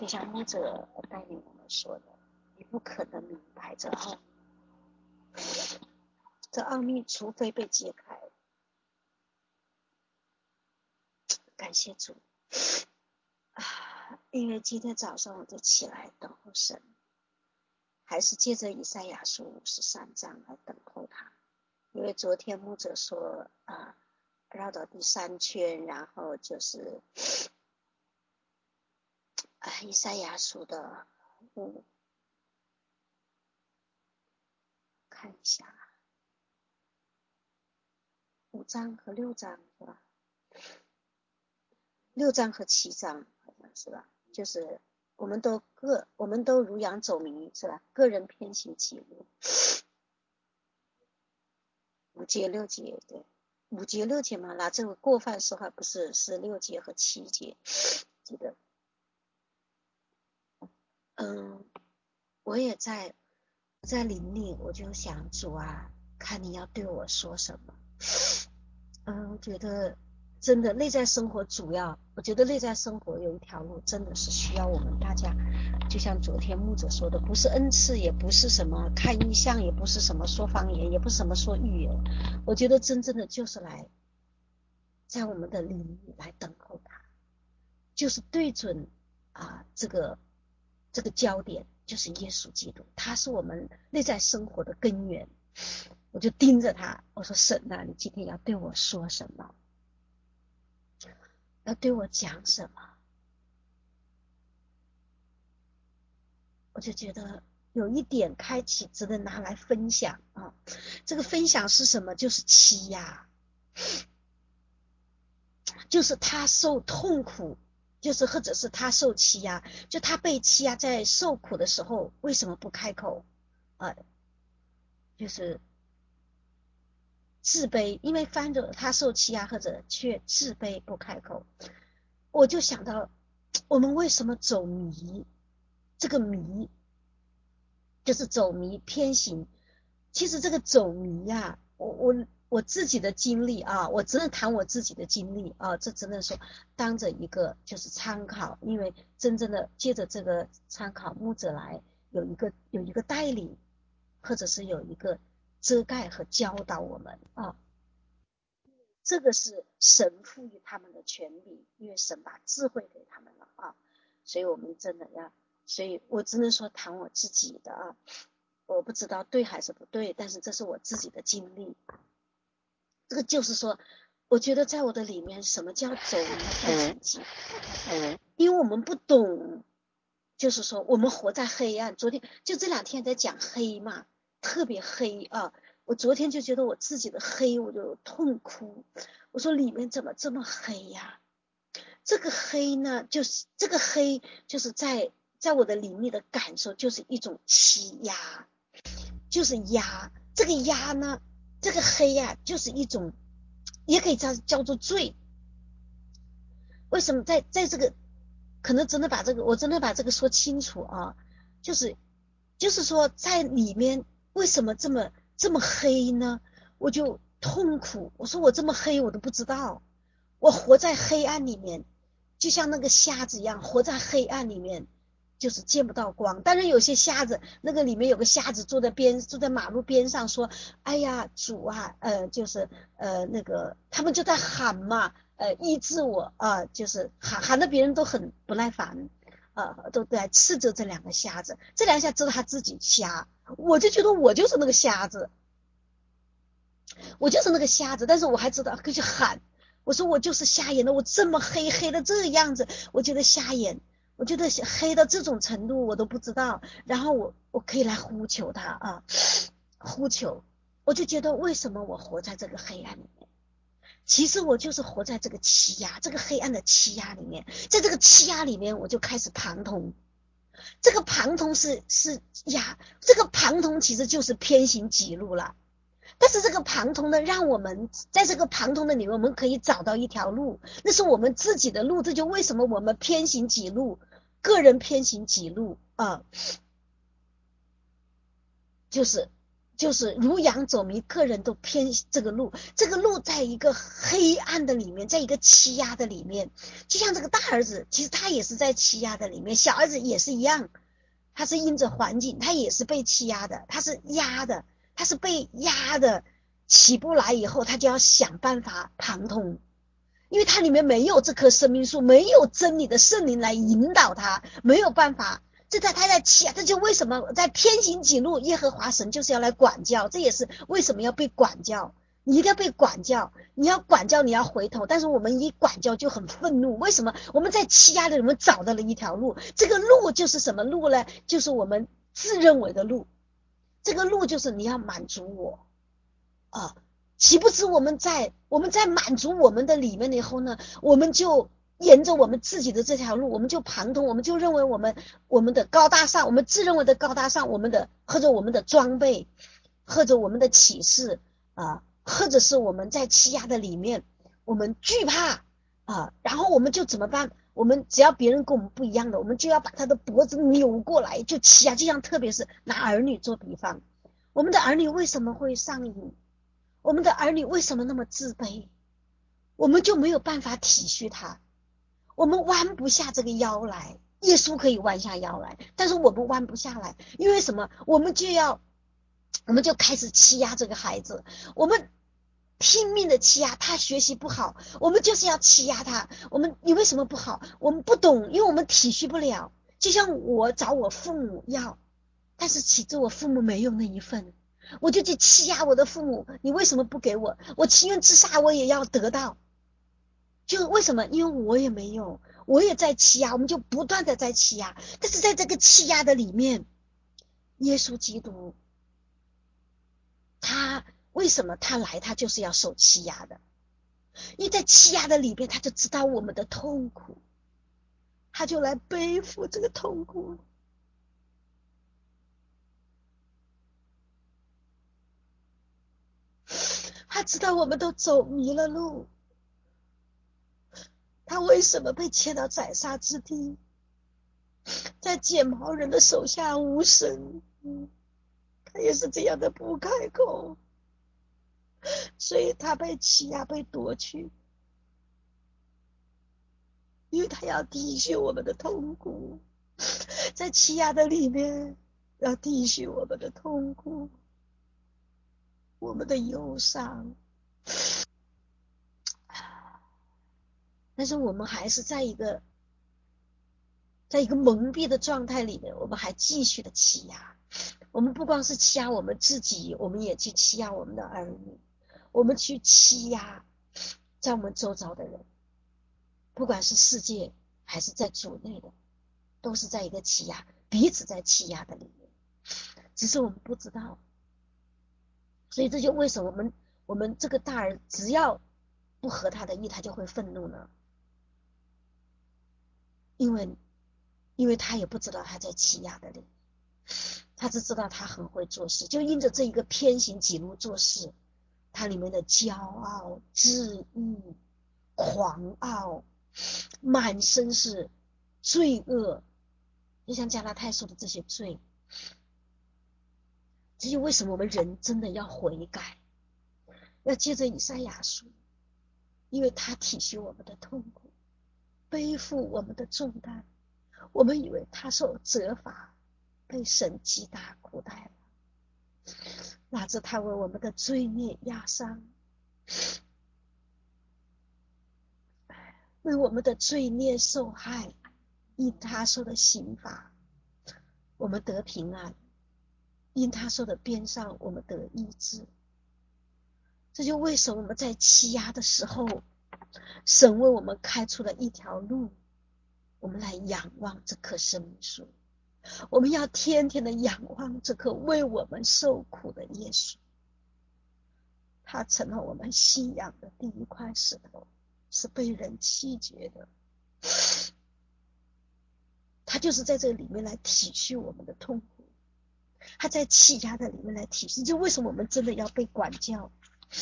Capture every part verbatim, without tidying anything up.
就像牧者带领我们说的，你不可能明白这奥秘，这奥秘除非被揭开。感谢主啊！因为今天早上我就起来等候神，还是借着以赛亚书五十三章来等候他。因为昨天牧者说啊，绕到第三圈，然后就是啊以赛亚书的五，看一下五章和六章是吧？六章和七章好像是吧？就是我们都各我们都如羊走迷是吧？个人偏行己路。五节六节对，五节六节嘛，拿这个过犯说话不是是六节和七节，记得。嗯，我也在在灵里，我就想主啊，看你要对我说什么。嗯，我觉得真的内在生活主要，我觉得内在生活有一条路，真的是需要我们大家，就像昨天牧者说的，不是恩赐，也不是什么看异象，也不是什么说方言，也不是什么说预言，我觉得真正的就是来在我们的灵里来等候他，就是对准啊这个这个焦点，就是耶稣基督，他是我们内在生活的根源。我就盯着他，我说神啊，你今天要对我说什么？要对我讲什么？我就觉得有一点开启值得拿来分享啊。这个分享是什么？就是欺压，就是他受痛苦，就是或者是他受欺压，就他被欺压在受苦的时候，为什么不开口啊？就是自卑，因为翻着他受欺压或者却自卑不开口，我就想到我们为什么走迷？这个迷就是走迷偏行。其实这个走迷呀、啊，我我我自己的经历啊，我只能谈我自己的经历啊，这只能说当着一个就是参考，因为真正的借着这个参考牧者来有一个有一个带领，或者是有一个遮盖和教导我们啊。这个是神赋予他们的权利，因为神把智慧给他们了啊，所以我们真的要，所以我只能说谈我自己的啊，我不知道对还是不对，但是这是我自己的经历。这个就是说，我觉得在我的里面，什么叫走迷偏行己？因为我们不懂，就是说我们活在黑暗。昨天就这两天在讲黑嘛，特别黑啊。我昨天就觉得我自己的黑，我就痛哭。我说里面怎么这么黑呀？这个黑呢，就是这个黑，就是在在我的灵里的感受，就是一种欺压，就是压。这个压呢，这个黑呀、啊，就是一种，也可以叫叫做罪。为什么在在这个，可能真的把这个，我真的把这个说清楚啊，就是就是说在里面为什么这么这么黑呢？我就痛苦，我说我这么黑我都不知道，我活在黑暗里面，就像那个瞎子一样，活在黑暗里面，就是见不到光。当然有些瞎子，那个里面有个瞎子坐在边，坐在马路边上说：“哎呀，主啊，呃，就是呃那个，他们就在喊嘛，呃，医治我啊、呃，就是喊喊的别人都很不耐烦。”呃，都在斥责这两个瞎子，这两个瞎子知道他自己瞎，我就觉得我就是那个瞎子，我就是那个瞎子，但是我还知道可以喊，我说我就是瞎眼的，我这么黑黑的这样子，我觉得瞎眼，我觉得黑到这种程度我都不知道，然后我我可以来呼求他啊，呼求，我就觉得为什么我活在这个黑暗里面？其实我就是活在这个欺压，这个黑暗的欺压里面，在这个欺压里面，我就开始旁通。这个旁通是是呀，这个旁通其实就是偏行己路了。但是这个旁通呢，让我们在这个旁通的里面，我们可以找到一条路，那是我们自己的路。这就为什么我们偏行己路，个人偏行己路啊，就是就是如羊走迷，个人都偏这个路，这个路在一个黑暗的里面，在一个欺压的里面，就像这个大儿子，其实他也是在欺压的里面，小儿子也是一样，他是因着环境，他也是被欺压的，他是压的，他是被压的，起不来以后，他就要想办法旁通，因为他里面没有这棵生命树，没有真理的圣灵来引导他，没有办法。这在他在欺压，这就为什么在偏行己路，耶和华神就是要来管教，这也是为什么要被管教。你一定要被管教，你要管教，你要回头。但是我们一管教就很愤怒，为什么？我们在欺压里，我们找到了一条路，这个路就是什么路呢？就是我们自认为的路。这个路就是你要满足我啊，岂不知我们在我们在满足我们的里面以后呢，我们就沿着我们自己的这条路，我们就旁通，我们就认为我们我们的高大上，我们自认为的高大上，我们的或者我们的装备，或者我们的启示啊，或者是我们在欺压的里面，我们惧怕啊，然后我们就怎么办？我们只要别人跟我们不一样的，我们就要把他的脖子扭过来，就欺压，就像特别是拿儿女做比方，我们的儿女为什么会上瘾？我们的儿女为什么那么自卑？我们就没有办法体恤他，我们弯不下这个腰来。耶稣可以弯下腰来，但是我们弯不下来，因为什么？我们就要，我们就开始欺压这个孩子，我们拼命的欺压他，学习不好，我们就是要欺压他。我们你为什么不好？我们不懂，因为我们体恤不了。就像我找我父母要，但是其实我父母没有那一份。我就去欺压我的父母，你为什么不给我？我情愿自杀，我也要得到。就为什么？因为我也没有，我也在欺压，我们就不断的在欺压。但是在这个欺压的里面，耶稣基督他为什么他来，他就是要受欺压的？因为在欺压的里边，他就知道我们的痛苦，他就来背负这个痛苦。他知道我们都走迷了路，他为什么被牵到宰杀之地，在剪毛人的手下无声？嗯，他也是这样的不开口，所以他被欺压，被夺去，因为他要体恤我们的痛苦，在欺压的里面要体恤我们的痛苦，我们的忧伤。但是我们还是在一个在一个蒙蔽的状态里面，我们还继续的欺压。我们不光是欺压我们自己，我们也去欺压我们的儿女，我们去欺压在我们周遭的人，不管是世界还是在主内的，都是在一个欺压，彼此在欺压的里面，只是我们不知道。所以这就为什么我们我们这个大儿只要不合他的意，他就会愤怒呢？因为因为他也不知道他在欺压的里，他只知道他很会做事，就因着这一个偏行己路做事，他里面的骄傲、自义、狂傲，满身是罪恶，就像加拉太书的这些罪。这就为什么我们人真的要悔改，要借着以赛亚书，因为他体恤我们的痛苦，背负我们的重担。我们以为他受责罚，被神击打苦待了，拿着他为我们的罪孽压伤，为我们的罪孽受害，因他受的刑罚，我们得平安；因他受的鞭伤，我们得医治。这就为什么我们在欺压的时候，神为我们开出了一条路，我们来仰望这棵生命树。我们要天天的仰望这棵为我们受苦的耶稣，他成了我们信仰的第一块石头，是被人弃绝的。他就是在这里面来体恤我们的痛苦，他在欺压的里面来体恤。就为什么我们真的要被管教？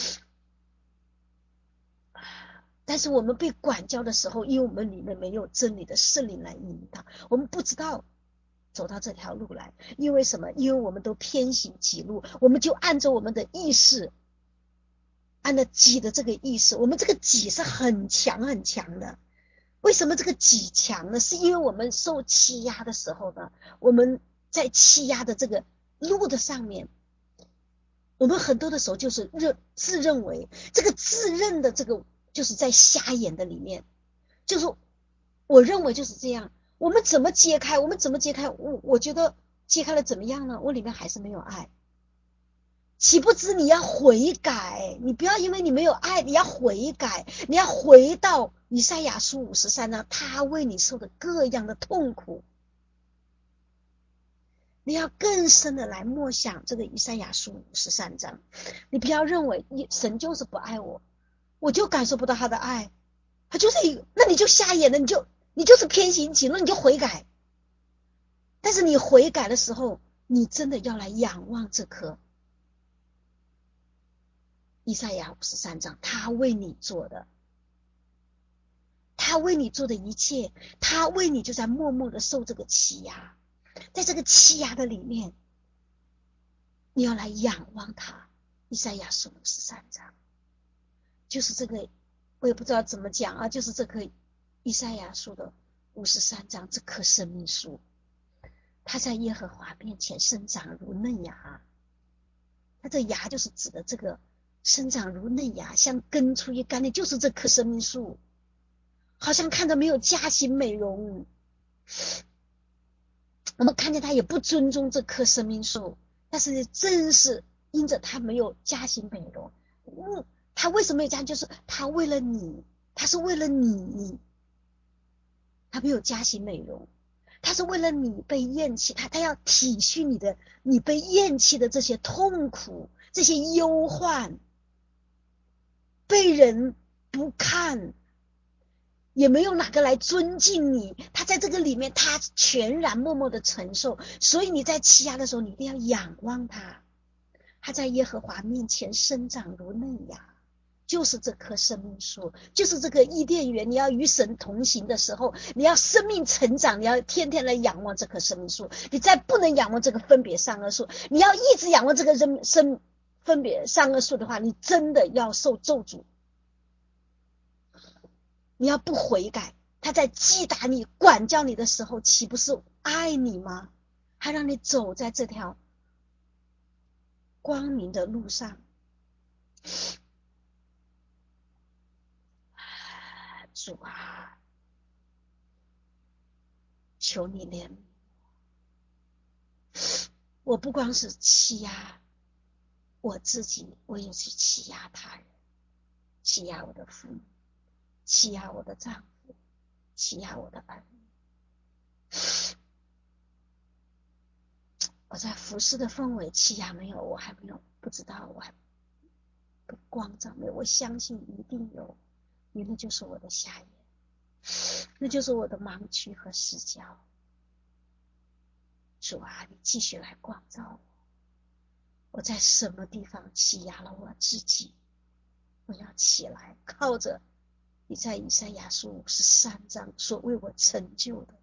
但是我们被管教的时候，因为我们里面没有真理的圣灵来引导，我们不知道走到这条路来。因为什么？因为我们都偏行己路，我们就按着我们的意识，按照己的这个意识，我们这个己是很强很强的。为什么这个己强呢？是因为我们受欺压的时候呢，我们在欺压的这个路的上面，我们很多的时候就是认自认为这个自认的这个就是在瞎眼的里面，就是我认为就是这样。我们怎么揭开？我们怎么揭开？我我觉得揭开了怎么样呢？我里面还是没有爱。岂不知你要悔改，你不要因为你没有爱，你要悔改，你要回到以赛亚书五十三章，他为你受的各样的痛苦，你要更深的来默想这个以赛亚书五十三章。你不要认为神就是不爱我，我就感受不到他的爱，他就是一个，那你就瞎眼了，你就你就是偏行己路，你就悔改。但是你悔改的时候，你真的要来仰望这颗以赛亚五十三章，他为你做的，他为你做的一切，他为你就在默默的受这个欺压，在这个欺压的里面，你要来仰望他。以赛亚书五十三章，就是这个，我也不知道怎么讲啊，就是这棵以赛亚书的五十三章，这棵生命树，它在耶和华面前生长如嫩芽，它这芽就是指的这个生长如嫩芽，像根出于干的，就是这棵生命树。好像看着没有嘉行美容，我们看见他也不尊重这棵生命树，但是正是因着他没有嘉行美容，嗯，他为什么没有嘉？就是他为了你，他是为了你，他没有嘉行美容，他是为了你被厌弃，他他要体恤你的，你被厌弃的这些痛苦，这些忧患，被人不看。也没有哪个来尊敬你，他在这个里面，他全然默默的承受。所以你在欺压的时候，你一定要仰望他。他在耶和华面前生长如嫩芽，就是这棵生命树，就是这个伊甸园。你要与神同行的时候，你要生命成长，你要天天来仰望这棵生命树。你再不能仰望这个分别善恶树，你要一直仰望这个人生分别善恶树的话，你真的要受咒诅。你要不悔改，他在击打你管教你的时候，岂不是爱你吗？他让你走在这条光明的路上。主啊，求你怜悯我，不光是欺压我自己，我也去欺压他人，欺压我的父母，欺压我的丈夫，欺压我的儿女。我在服侍的氛围欺压没有，我还没有不知道，我还不光照没有，我相信一定有，因为那就是我的瞎眼，那就是我的盲区和死角。主啊，你继续来光照我，我在什么地方欺压了我自己？我要起来，靠着你在以赛亚书五十三章所为我成就的，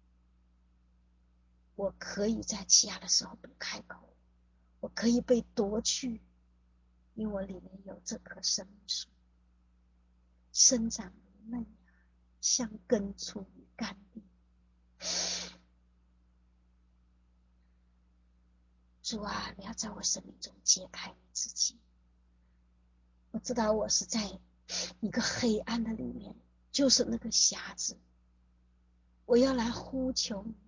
我可以在欺压的时候不开口，我可以被夺去，因为我里面有这棵生命树，生长如嫩芽，像根出于干地。主啊，你要在我生命中揭开你自己。我知道我是在一个黑暗的里面，就是那个瞎子。我要来呼求你，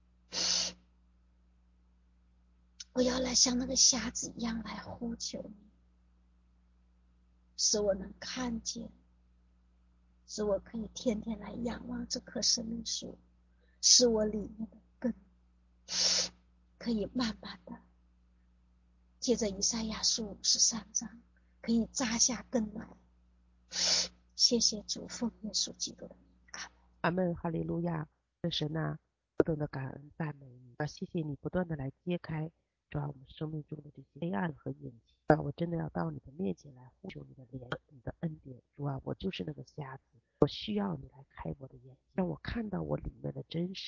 我要来像那个瞎子一样来呼求你，使我能看见，使我可以天天来仰望这棵生命树，使我里面的根可以慢慢的借着以赛亚书五十三章可以扎下根来。谢谢主，奉耶稣基督的名， 阿门，哈利路亚。神啊，何等的感恩赞美你啊！谢谢你不断的来揭开主啊我们生命中的这些黑暗和隐疾啊！我真的要到你的面前来呼求你的怜你的恩典。主啊，我就是那个瞎子，我需要你来开我的眼睛，让我看到我里面的真实，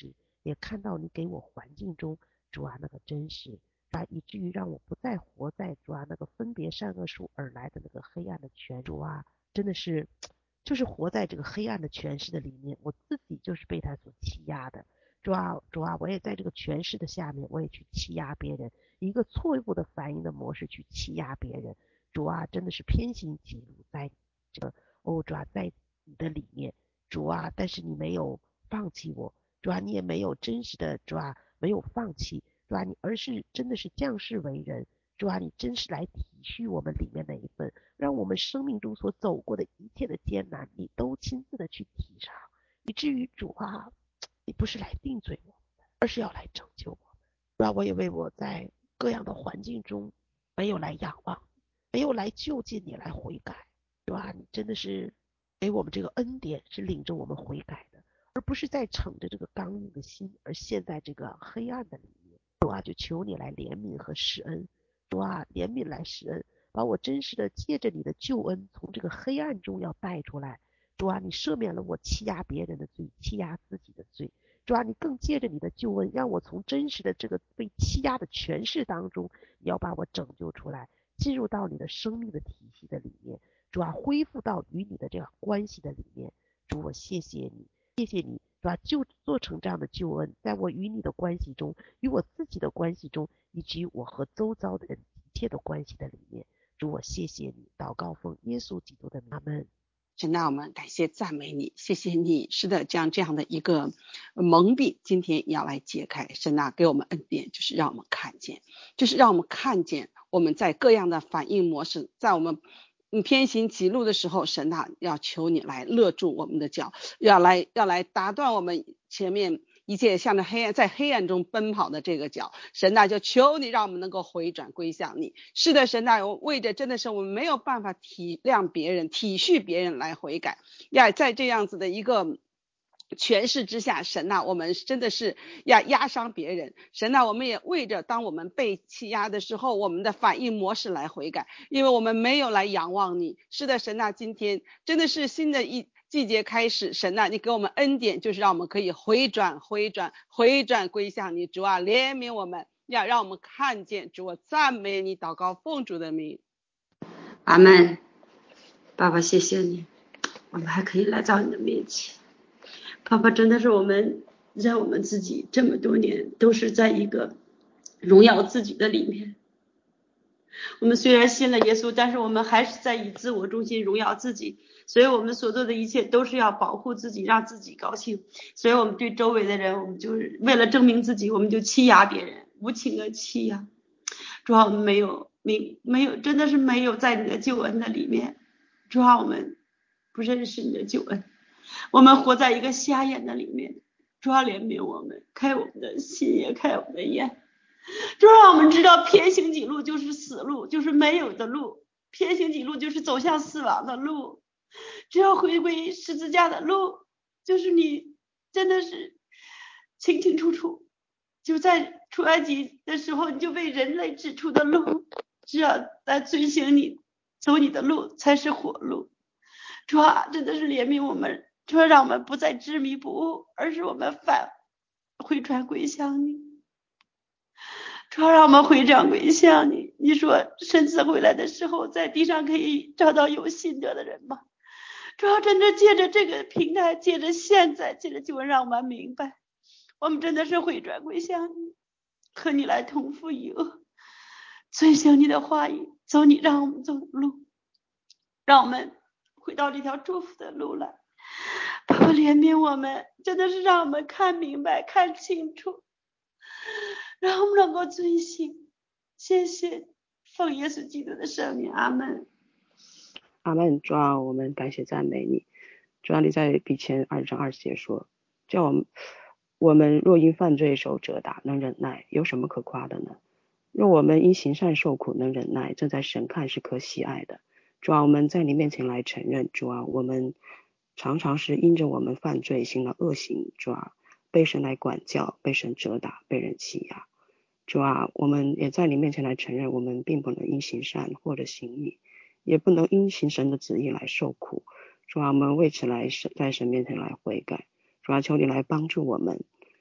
也看到你给我环境中主啊那个真实啊，以至于让我不再活在主啊那个分别善恶树而来的那个黑暗的权主啊，真的是就是活在这个黑暗的权势的里面，我自己就是被他所欺压的。主啊主啊，我也在这个权势的下面，我也去欺压别人，一个错误的反应的模式去欺压别人。主啊，真的是偏行己路，在这个哦主啊，在你的里面，主啊，但是你没有放弃我，主啊，你也没有真实的主啊，没有放弃，主啊，你而是真的是降世为人，主啊，你真是来体恤我们里面那一份，让我们生命中所走过的一切的艰难，你都亲自的去体尝，以至于主啊，你不是来定罪我，而是要来拯救我。主啊，我也为我在各样的环境中没有来仰望，没有来就近你来悔改，主啊，你真的是给我们这个恩典，是领着我们悔改的，而不是在逞着这个刚硬的心，而陷在这个黑暗的里面。主啊，就求你来怜悯和施恩，主啊，怜悯来施恩，把我真实的借着你的救恩从这个黑暗中要带出来。主啊，你赦免了我欺压别人的罪，欺压自己的罪。主啊，你更借着你的救恩，让我从真实的这个被欺压的权势当中，你要把我拯救出来，进入到你的生命的体系的里面。主啊，恢复到与你的这样关系的里面。主，我谢谢你，谢谢你，主啊，就做成这样的救恩，在我与你的关系中，与我自己的关系中，以及我和周遭的人一切的关系的里面。主，我谢谢你，祷告奉耶稣基督的名，阿们。 神啊，我们感谢赞美你，谢谢你，是的，将这样的一个蒙蔽今天要来解开。神啊，给我们恩典，就是让我们看见，就是让我们看见我们在各样的反应模式，在我们偏行歧路的时候，神啊，要求你来勒住我们的脚，要来要来打断我们前面一切向着黑暗在黑暗中奔跑的这个脚。神啊，就求你让我们能够回转归向你。是的，神啊，我为着真的是我们没有办法体谅别人体恤别人来悔改，要在这样子的一个权势之下，神啊，我们真的是要压伤别人。神啊，我们也为着当我们被欺压的时候，我们的反应模式来悔改，因为我们没有来仰望你。是的，神啊，今天真的是新的一季节开始，神啊，你给我们恩典，就是让我们可以回转回转回转归向你。主啊，怜悯我们，要让我们看见。主啊，赞美你，祷告奉主的名， 阿们。爸爸谢谢你，我们还可以来到你的面前。爸爸，真的是我们让我们自己这么多年都是在一个荣耀自己的里面。我们虽然信了耶稣，但是我们还是在以自我中心荣耀自己，所以我们所做的一切都是要保护自己，让自己高兴。所以我们对周围的人，我们就是为了证明自己，我们就欺压别人，无情的欺压。主要我们没有没没有真的是没有在你的救恩的里面，主要我们不认识你的救恩，我们活在一个瞎眼的里面。主要怜悯我们，开我们的心，也开我们的眼，就让我们知道偏行己路就是死路，就是没有的路，偏行己路就是走向死亡的路，只要回归十字架的路，就是你真的是清清楚楚就在出埃及的时候你就为人类指出的路，只要来遵行你走你的路才是活路。主啊，真的是怜悯我们，主啊，让我们不再执迷不悟，而是我们返回转归向你。主啊，让我们回转归向你。你说神子回来的时候在地上可以找到有信德的人吗？主要真的借着这个平台，借着现在，借着救恩，让我们明白我们真的是回转归向你，和你来同父异母，遵行你的话语，走你让我们走的路，让我们回到这条祝福的路来。爸爸怜悯我们，真的是让我们看明白看清楚，让我们能够遵行。谢谢奉耶稣基督的圣名，阿们。 阿们。主啊，我们感谢赞美你。主啊，你在彼前二章二节说，叫我们我们若因犯罪受责打，能忍耐，有什么可夸的呢？若我们因行善受苦能忍耐，这在神看是可喜爱的。主啊，我们在你面前来承认，主啊，我们常常是因着我们犯罪行了恶行，主啊，被神来管教，被神责打，被人欺压。主啊，我们也在你面前来承认，我们并不能因行善或者行义，也不能因行神的旨意来受苦。主啊，我们为此来在神面前来悔改。主啊，求你来帮助我们，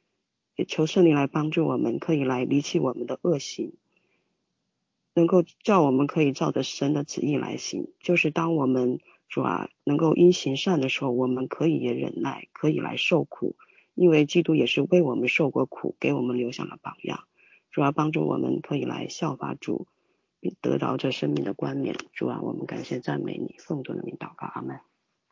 也求圣灵来帮助我们，可以来离弃我们的恶行，能够叫我们可以照着神的旨意来行。就是当我们主啊能够因行善的时候，我们可以也忍耐，可以来受苦，因为基督也是为我们受过苦，给我们留下了榜样。主啊帮助我们可以来效法主，并得到这生命的冠冕。主啊我们感谢赞美你，奉主的名祷告，阿们。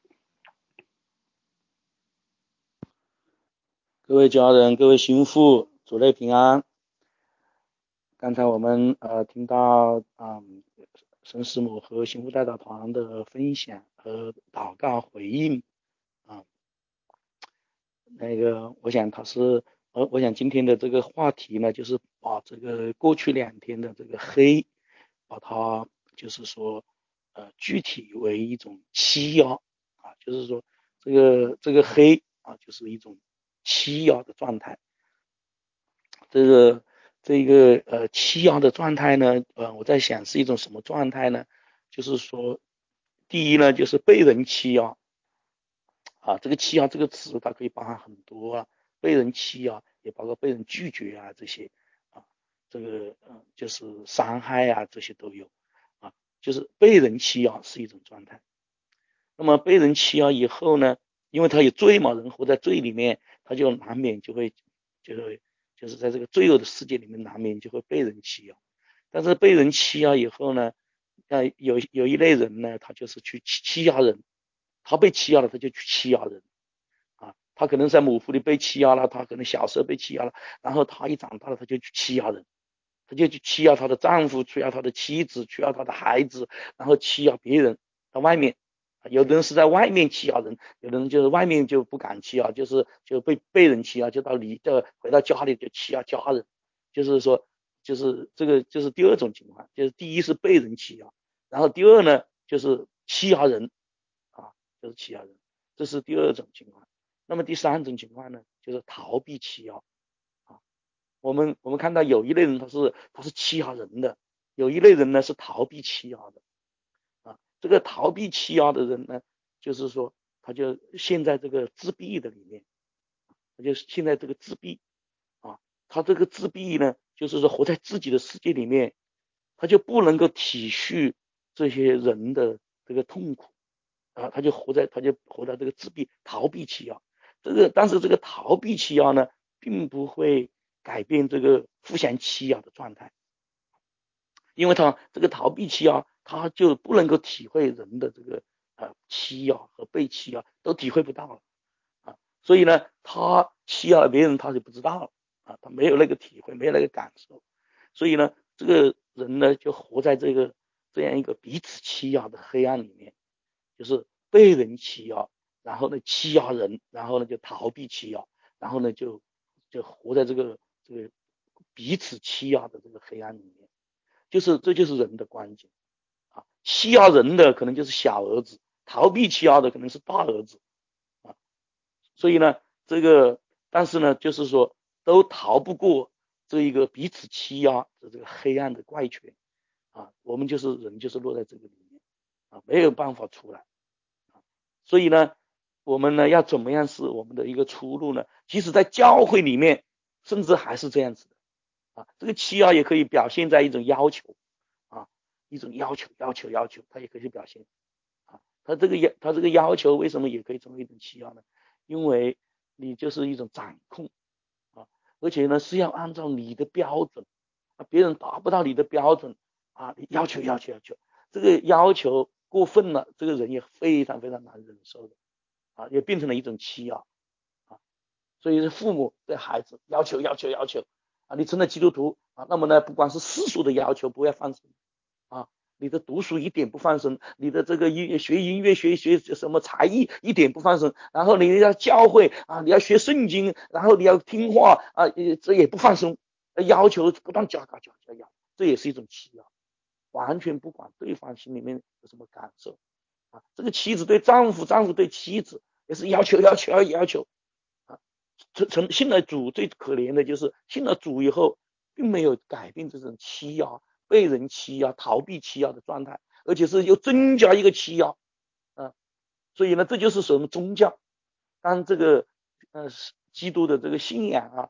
各位家人，各位心腹，主内平安。刚才我们呃听到啊、嗯、神师母和心腹代祷团的分享和祷告回应啊，那个我想他是呃我想今天的这个话题呢，就是把这个过去两天的这个黑，把它就是说呃具体为一种欺压啊，就是说这个这个黑啊就是一种欺压的状态。这个这个呃欺压的状态呢，呃我在想是一种什么状态呢？就是说，第一呢就是被人欺压啊，这个欺压这个词它可以包含很多啊，被人欺压也包括被人拒绝啊这些啊，这个呃就是伤害啊这些都有啊，就是被人欺压是一种状态。那么被人欺压以后呢，因为他有罪嘛，人活在罪里面，他就难免就会就会就是在这个罪恶的世界里面难免就会被人欺压。但是被人欺压以后呢，呃有有一类人呢，他就是去欺欺压人，他被欺压了他就去欺压人啊，他可能在母腹里被欺压了，他可能小时候被欺压了，然后他一长大了他就去欺压人，他就去欺压他的丈夫，欺压他的妻子，欺压他的孩子，然后欺压别人在外面。有的人是在外面欺压人，有的人就是外面就不敢欺压，就是就被被人欺压，就到你的回到家里就欺压家人，就是说就是这个就是第二种情况，就是第一是被人欺压，然后第二呢就是欺压人啊，就是欺压人，这是第二种情况。那么第三种情况呢，就是逃避欺压啊。我们我们看到有一类人他是他是欺压人的，有一类人呢是逃避欺压的。这个逃避欺压的人呢，就是说他就陷在这个自闭的里面，他就陷在这个自闭啊，他这个自闭呢，就是说活在自己的世界里面，他就不能够体恤这些人的这个痛苦啊，他就活在他就活在这个自闭逃避欺压。这个但是这个逃避欺压呢，并不会改变这个互相欺压的状态，因为他这个逃避欺压，他就不能够体会人的这个呃欺压和被欺压都体会不到了啊，所以呢，他欺压别人他就不知道了啊，他没有那个体会，没有那个感受，所以呢，这个人呢就活在这个这样一个彼此欺压的黑暗里面，就是被人欺压，然后呢欺压人，然后呢就逃避欺压，然后呢就就活在这个这个彼此欺压的这个黑暗里面。就是这就是人的关键啊，欺压人的可能就是小儿子，逃避欺压的可能是大儿子啊，所以呢，这个但是呢，就是说都逃不过这一个彼此欺压的这个黑暗的怪圈啊，我们就是人就是落在这个里面啊，没有办法出来啊，所以呢，我们呢要怎么样是我们的一个出路呢？即使在教会里面，甚至还是这样子的。啊，这个欺压也可以表现在一种要求啊，一种要求，要求，要求，它也可以表现啊。它这个要，它这个要求为什么也可以成为一种欺压呢？因为你就是一种掌控啊，而且呢是要按照你的标准啊，别人达不到你的标准啊，要求，要求，要求，这个要求过分了，这个人也非常非常难忍受的啊，也变成了一种欺压啊。所以是父母对孩子要求，要求，要求。啊，你成了基督徒啊，那么呢，不光是世俗的要求不要放生啊，你的读书一点不放生，你的这个音学音乐学学什么才艺一点不放生，然后你要教会啊，你要学圣经，然后你要听话啊，这也不放生，要求不断加加加加加，这也是一种欺压，完全不管对方心里面有什么感受啊，这个妻子对丈夫，丈夫对妻子也是要求要求要要求。成信了主最可怜的就是信了主以后，并没有改变这种欺压、被人欺压、逃避欺压的状态，而且是又增加一个欺压啊。所以呢，这就是什么宗教？当这个呃基督的这个信仰啊，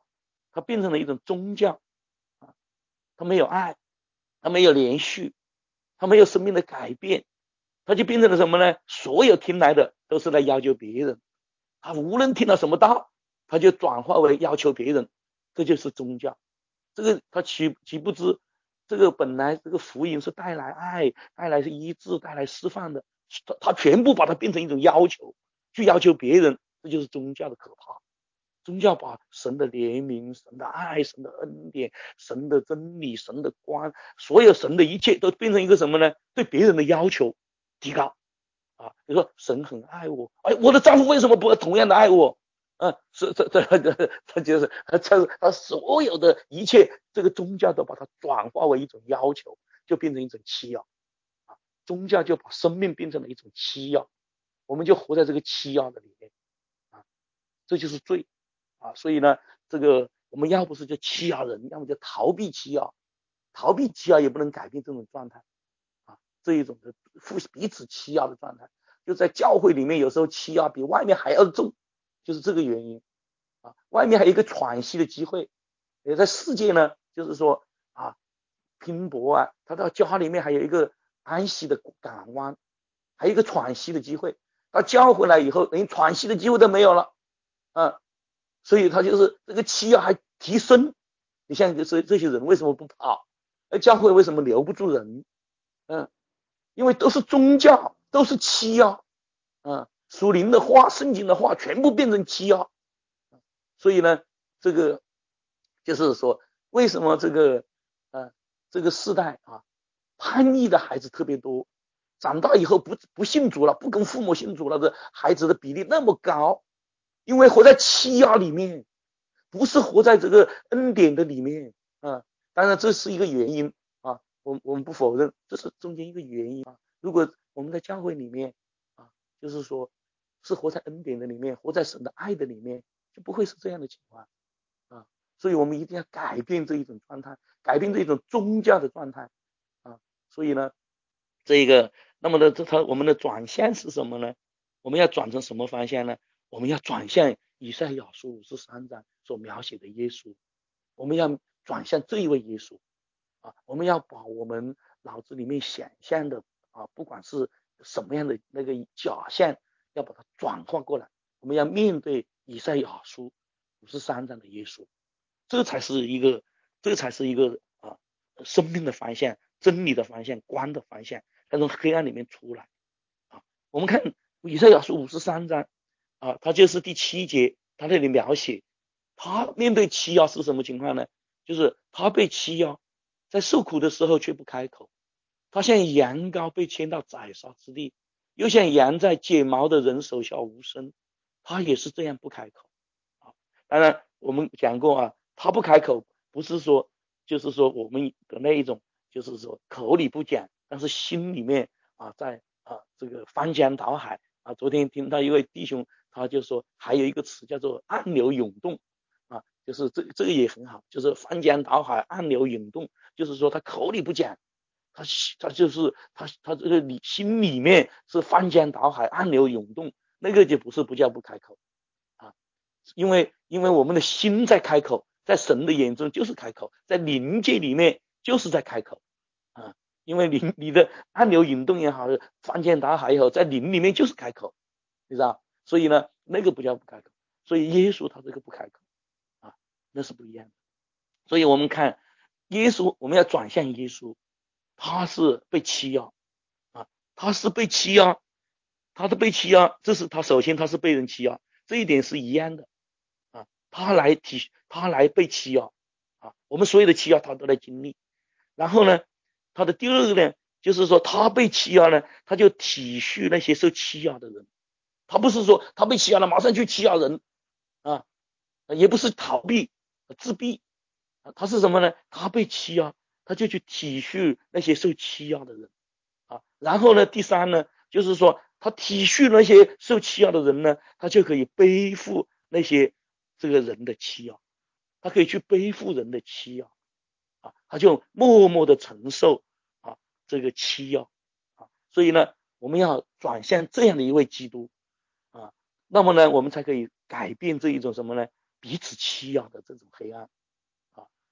它变成了一种宗教啊，它没有爱，它没有连续，它没有生命的改变，它就变成了什么呢？所有听来的都是来要求别人，他无论听到什么道，他就转化为要求别人，这就是宗教。这个他岂岂不知，这个本来这个福音是带来爱，带来是医治，带来释放的，他他全部把它变成一种要求，去要求别人，这就是宗教的可怕。宗教把神的怜悯、神的爱、神的恩典、神的真理、神的光，所有神的一切都变成一个什么呢？对别人的要求提高啊！比如说神很爱我，哎，我的丈夫为什么不同样的爱我？嗯，是这这这这就是这他所有的一切，这个宗教都把它转化为一种要求，就变成一种欺压啊！宗教就把生命变成了一种欺压，我们就活在这个欺压的里面啊，这就是罪。啊，所以呢，这个我们要不是就欺压人，要么就逃避欺压，逃避欺压也不能改变这种状态啊，这一种的互彼此欺压的状态，就在教会里面有时候欺压比外面还要重，就是这个原因啊。外面还有一个喘息的机会，也在世界呢，就是说啊拼搏啊，他到家里面还有一个安息的港湾，还有一个喘息的机会，到教回来以后连喘息的机会都没有了啊。所以他就是这个欺压还提升，你像这这些人为什么不跑？而教会为什么留不住人？嗯，因为都是宗教，都是欺压，嗯，属灵的话、圣经的话全部变成欺压，所以呢，这个就是说，为什么这个呃这个世代啊，叛逆的孩子特别多，长大以后不不信主了，不跟父母信主了的孩子的比例那么高？因为活在欺压里面，不是活在这个恩典的里面啊。当然这是一个原因啊，我我们不否认，这是中间一个原因啊。如果我们在教会里面啊，就是说是活在恩典的里面，活在神的爱的里面，就不会是这样的情况啊。所以我们一定要改变这一种状态，改变这一种宗教的状态啊。所以呢，这个那么的这它我们的转向是什么呢？我们要转成什么方向呢？我们要转向以赛亚书五十三章所描写的耶稣，我们要转向这一位耶稣啊！我们要把我们脑子里面想象的啊，不管是什么样的那个假象，要把它转换过来。我们要面对以赛亚书五十三章的耶稣，这才是一个，这才是一个啊生命的方向、真理的方向、光的方向，要从黑暗里面出来啊！我们看以赛亚书五十三章。啊，他就是第七节，他那里描写，他面对欺压是什么情况呢？就是他被欺压，在受苦的时候却不开口，他像羊羔被牵到宰杀之地，又像羊在剪毛的人手下无声，他也是这样不开口啊。当然，我们讲过啊，他不开口，不是说就是说我们的那一种，就是说口里不讲，但是心里面啊，在啊这个翻江倒海啊。昨天听到一位弟兄。他就说还有一个词叫做暗流涌动啊，就是这这个也很好，就是翻江倒海，暗流涌动，就是说他口里不讲，他他就是他他这个里心里面是翻江倒海，暗流涌动，那个就不是不叫不开口啊，因为因为我们的心在开口，在神的眼中就是开口，在灵界里面就是在开口啊，因为灵你的暗流涌动也好，翻江倒海也好，在灵里面就是开口，你知道？所以呢，那个不叫不开口，所以耶稣他这个不开口啊，那是不一样的。所以我们看耶稣，我们要转向耶稣，他是被欺压啊，他是被欺压，他是被欺压，这是他首先他是被人欺压，这一点是一样的啊，他来体他来被欺压啊，我们所有的欺压他都来经历。然后呢，他的第二个呢，就是说他被欺压呢，他就体恤那些受欺压的人。他不是说他被欺压了马上去欺压人啊，也不是逃避自闭啊，他是什么呢？他被欺压，他就去体恤那些受欺压的人啊。然后呢，第三呢，就是说他体恤那些受欺压的人呢，他就可以背负那些这个人的欺压，他可以去背负人的欺压啊，他就默默的承受啊这个欺压啊。所以呢，我们要转向这样的一位基督。啊，那么呢，我们才可以改变这一种什么呢？彼此欺压的这种黑暗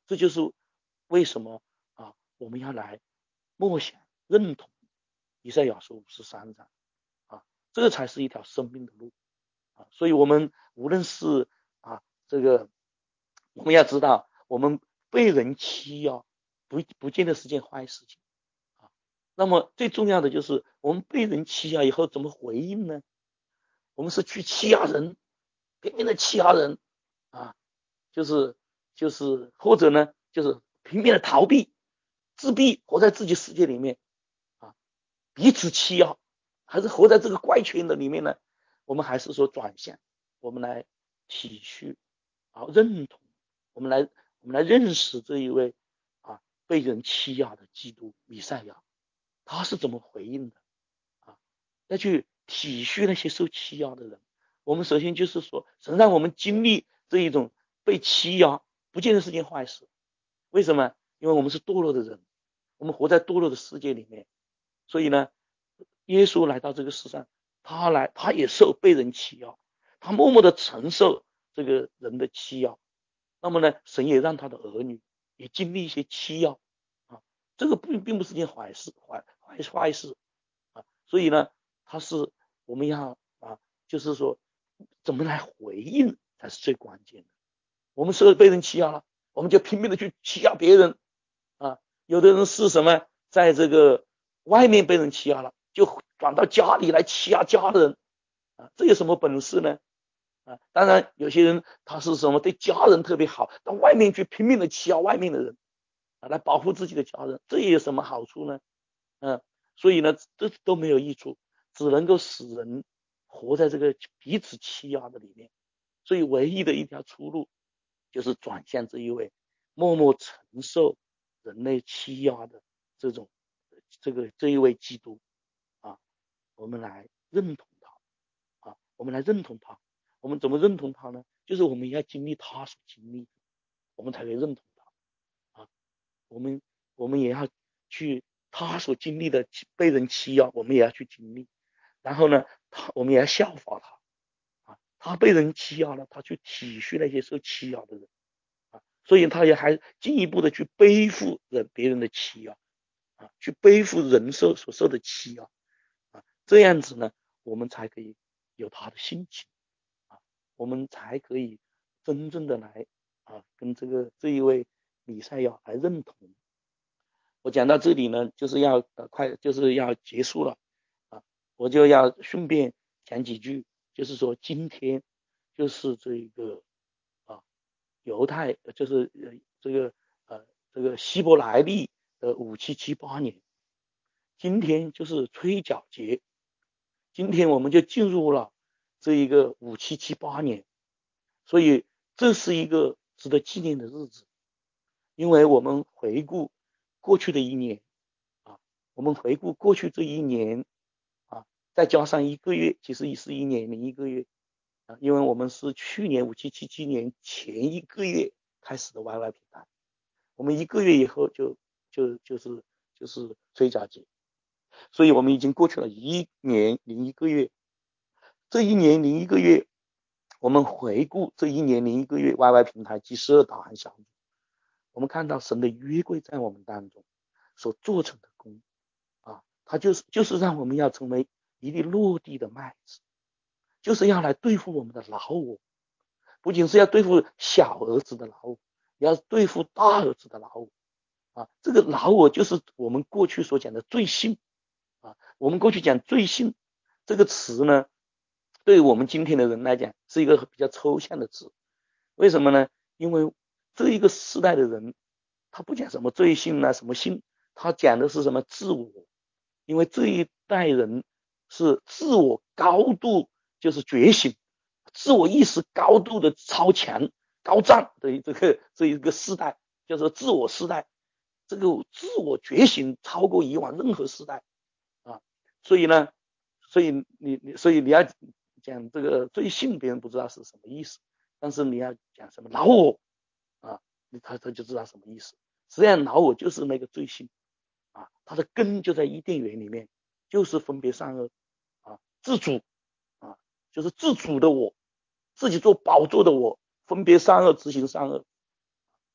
这就是为什么啊我们要来默想认同以赛亚书五十三章啊，这个才是一条生命的路啊。所以我们无论是啊这个，我们要知道，我们被人欺压不不见得是件坏事情啊。那么最重要的就是我们被人欺压以后怎么回应呢？我们是去欺压人，拼命的欺压人啊，就是就是或者呢就是拼命的逃避自闭，活在自己世界里面啊，彼此欺压，还是活在这个怪圈的里面呢？我们还是说转向，我们来体恤啊认同，我们来我们来认识这一位啊被人欺压的基督弥赛亚，他是怎么回应的啊？要去体恤那些受欺压的人。我们首先就是说，神让我们经历这一种被欺压，不见得是件坏事。为什么？因为我们是堕落的人，我们活在堕落的世界里面，所以呢，耶稣来到这个世上，他来，他也受被人欺压，他默默的承受这个人的欺压。那么呢，神也让他的儿女也经历一些欺压啊，这个并并不是件坏事，坏坏坏事啊。所以呢，他是我们要啊，就是说怎么来回应才是最关键的。我们是被人欺压了，我们就拼命的去欺压别人啊。有的人是什么，在这个外面被人欺压了，就转到家里来欺压家人啊，这有什么本事呢？啊，当然有些人他是什么对家人特别好，到外面去拼命的欺压外面的人啊，来保护自己的家人，这也有什么好处呢？嗯，所以呢，这都没有益处，只能够使人活在这个彼此欺压的里面。所以唯一的一条出路就是转向这一位默默承受人类欺压的这种这个这一位基督啊，我们来认同他啊，我们来认同他。我们怎么认同他呢？就是我们要经历他所经历的，我们才可以认同他啊。我们我们也要去他所经历的被人欺压，我们也要去经历。然后呢，他我们也要效法他啊。他被人欺压了，他去体恤那些受欺压的人啊，所以他也还进一步的去背负人别人的欺压啊，去背负人受所受的欺压啊。这样子呢，我们才可以有他的心情。我们才可以真正的来啊，跟这个这一位弥赛亚来认同。我讲到这里呢，就是要呃快就是要结束了啊，我就要顺便讲几句，就是说今天就是这个啊犹太就是呃这个呃这个希伯来历的五七七八年，今天就是吹角节，今天我们就进入了这一个五七七八年。所以这是一个值得纪念的日子，因为我们回顾过去的一年啊，我们回顾过去这一年啊，再加上一个月，其实是一年零一个月啊，因为我们是去年五七七七年前一个月开始的 Y Y 平台，我们一个月以后就就就是就是追加节，所以我们已经过去了一年零一个月，这一年零一个月。我们回顾这一年零一个月 Y Y 平台第十二导航小组，我们看到神的约柜在我们当中所做成的功啊，它就是就是让我们要成为一粒落地的麦子，就是要来对付我们的老我，不仅是要对付小儿子的老我，也要对付大儿子的老我啊。这个老我就是我们过去所讲的罪性啊，我们过去讲罪性这个词呢，对于我们今天的人来讲是一个比较抽象的词，为什么呢？因为这一个时代的人他不讲什么罪性啊什么性，他讲的是什么自我，因为这一代人是自我高度就是觉醒，自我意识高度的超强高涨的这个这一个时代，叫做自我时代，这个自我觉醒超过以往任何时代啊。所以呢所以你你所以你要讲这个罪性，别人不知道是什么意思，但是你要讲什么老我啊，他他就知道什么意思。实际上老我就是那个罪性啊，它的根就在伊甸园里面，就是分别善恶啊，自主啊，就是自主的我，自己做宝座的我，分别善恶，执行善恶。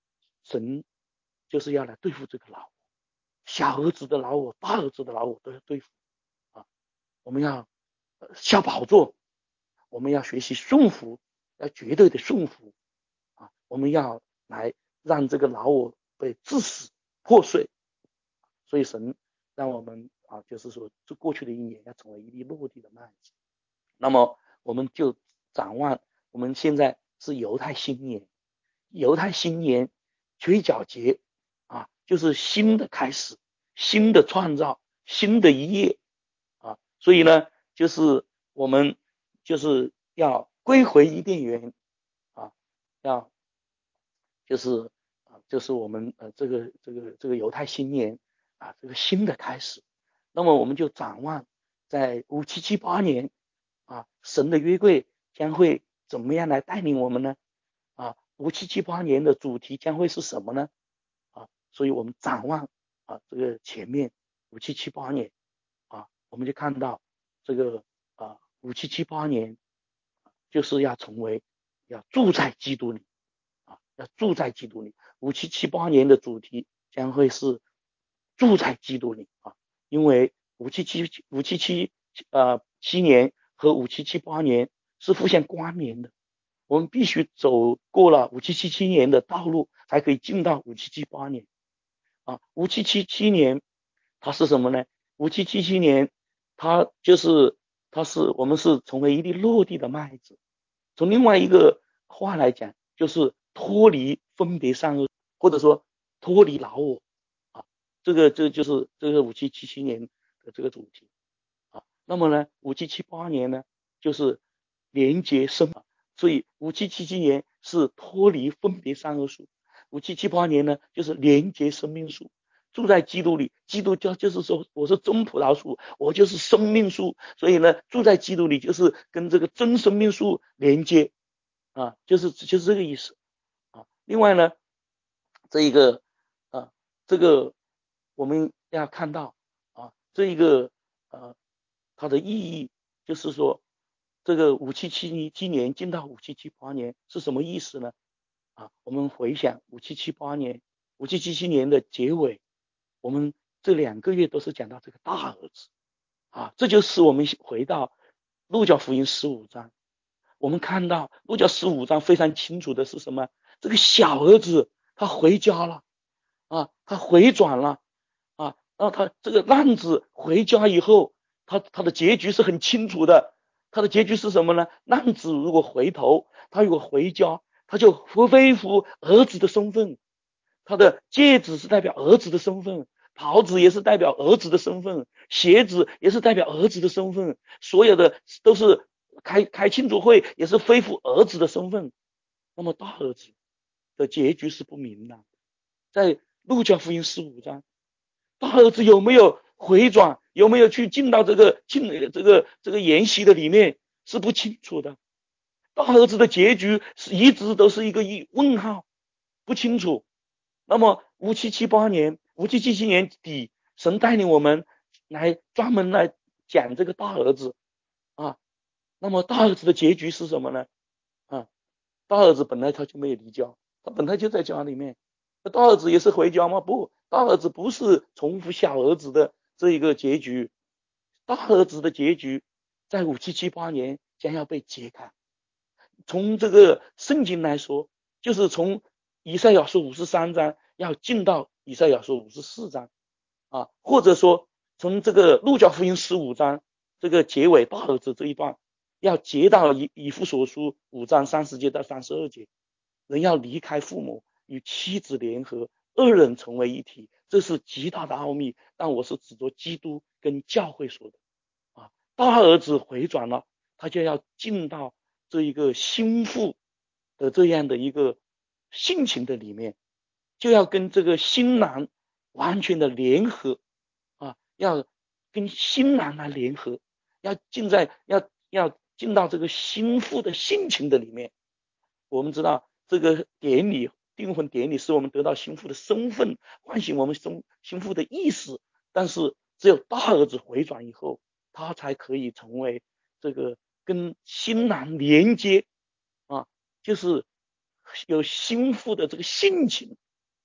神就是要来对付这个老我，小儿子的老我，大儿子的老我都要对付啊。我们要下宝座，我们要学习顺服，要绝对的顺服啊。我们要来让这个老我被致死破碎。所以神让我们啊，就是说这过去的一年要成为一粒落地的麦子。那么我们就展望，我们现在是犹太新年，犹太新年吹角节啊，就是新的开始，新的创造，新的一页啊。所以呢，就是我们就是要归回伊甸园啊，要就是啊，就是我们呃这个这个这个犹太新年啊，这个新的开始。那么我们就展望在五七七八年啊，神的约柜将会怎么样来带领我们呢？啊，五七七八年的主题将会是什么呢？啊，所以我们展望啊，这个前面五七七八年啊，我们就看到这个啊五七七八年就是要成为要住在基督里啊，要住在基督里。五七七八年的主题将会是住在基督里啊，因为五七七五七七呃七年和五七七八年是互相关联的，我们必须走过了五七七七年的道路，才可以进到五七七八年啊。五七七七年它是什么呢？五七七七年它就是它是我们是成为一粒落地的麦子。从另外一个话来讲，就是脱离分别善恶，或者说脱离老我啊，这个这就是这个五七七七年的这个主题啊。那么呢，五七七八年呢，就是连接生啊，所以五七七七年是脱离分别善恶树，五七七八年呢就是连接生命树。住在基督里，基督教就是说我是真葡萄树，我就是生命树，所以呢住在基督里就是跟这个真生命树连接啊，就是就是这个意思啊。另外呢，这一个啊，这个我们要看到啊，这一个呃它的意义就是说，这个五七七七年进到五七七八年是什么意思呢？啊，我们回想五七七八年，五七七七年的结尾，我们这两个月都是讲到这个大儿子啊，这就使我们回到路加福音十五章，我们看到路加十五章非常清楚的是什么？这个小儿子他回家了啊，他回转了啊，然后他这个浪子回家以后，他他的结局是很清楚的，他的结局是什么呢？浪子如果回头，他如果回家，他就恢复儿子的身份，他的戒指是代表儿子的身份，袍子也是代表儿子的身份，鞋子也是代表儿子的身份，所有的都是开开庆祝会也是恢复儿子的身份。那么大儿子的结局是不明的，在路加福音十五章，大儿子有没有回转，有没有去进到这个进这个这个筵席的里面是不清楚的。大儿子的结局是一直都是一个一问号，不清楚。那么五七七八年五七七七年底，神带领我们来专门来讲这个大儿子啊。那么大儿子的结局是什么呢？啊，大儿子本来他就没有离家，他本来就在家里面。大儿子也是回家吗？不，大儿子不是重复小儿子的这一个结局，大儿子的结局在五七七八年将要被揭开。从这个圣经来说，就是从以赛亚书五十三章要进到以赛亚书五十四章啊，或者说从这个路加福音十五章这个结尾大儿子这一段要接到以以弗所书五章三十节到三十二节，人要离开父母，与妻子联合，二人成为一体，这是极大的奥秘，但我是指着基督跟教会说的啊。大儿子回转了，他就要进到这一个心腹的这样的一个性情的里面，就要跟这个新郎完全的联合啊，要跟新郎来联合，要进在要要进到这个心腹的性情的里面。我们知道这个典礼订婚典礼使我们得到心腹的身份，唤醒我们心腹的意识，但是只有大儿子回转以后，他才可以成为这个跟新郎连接啊，就是有心腹的这个性情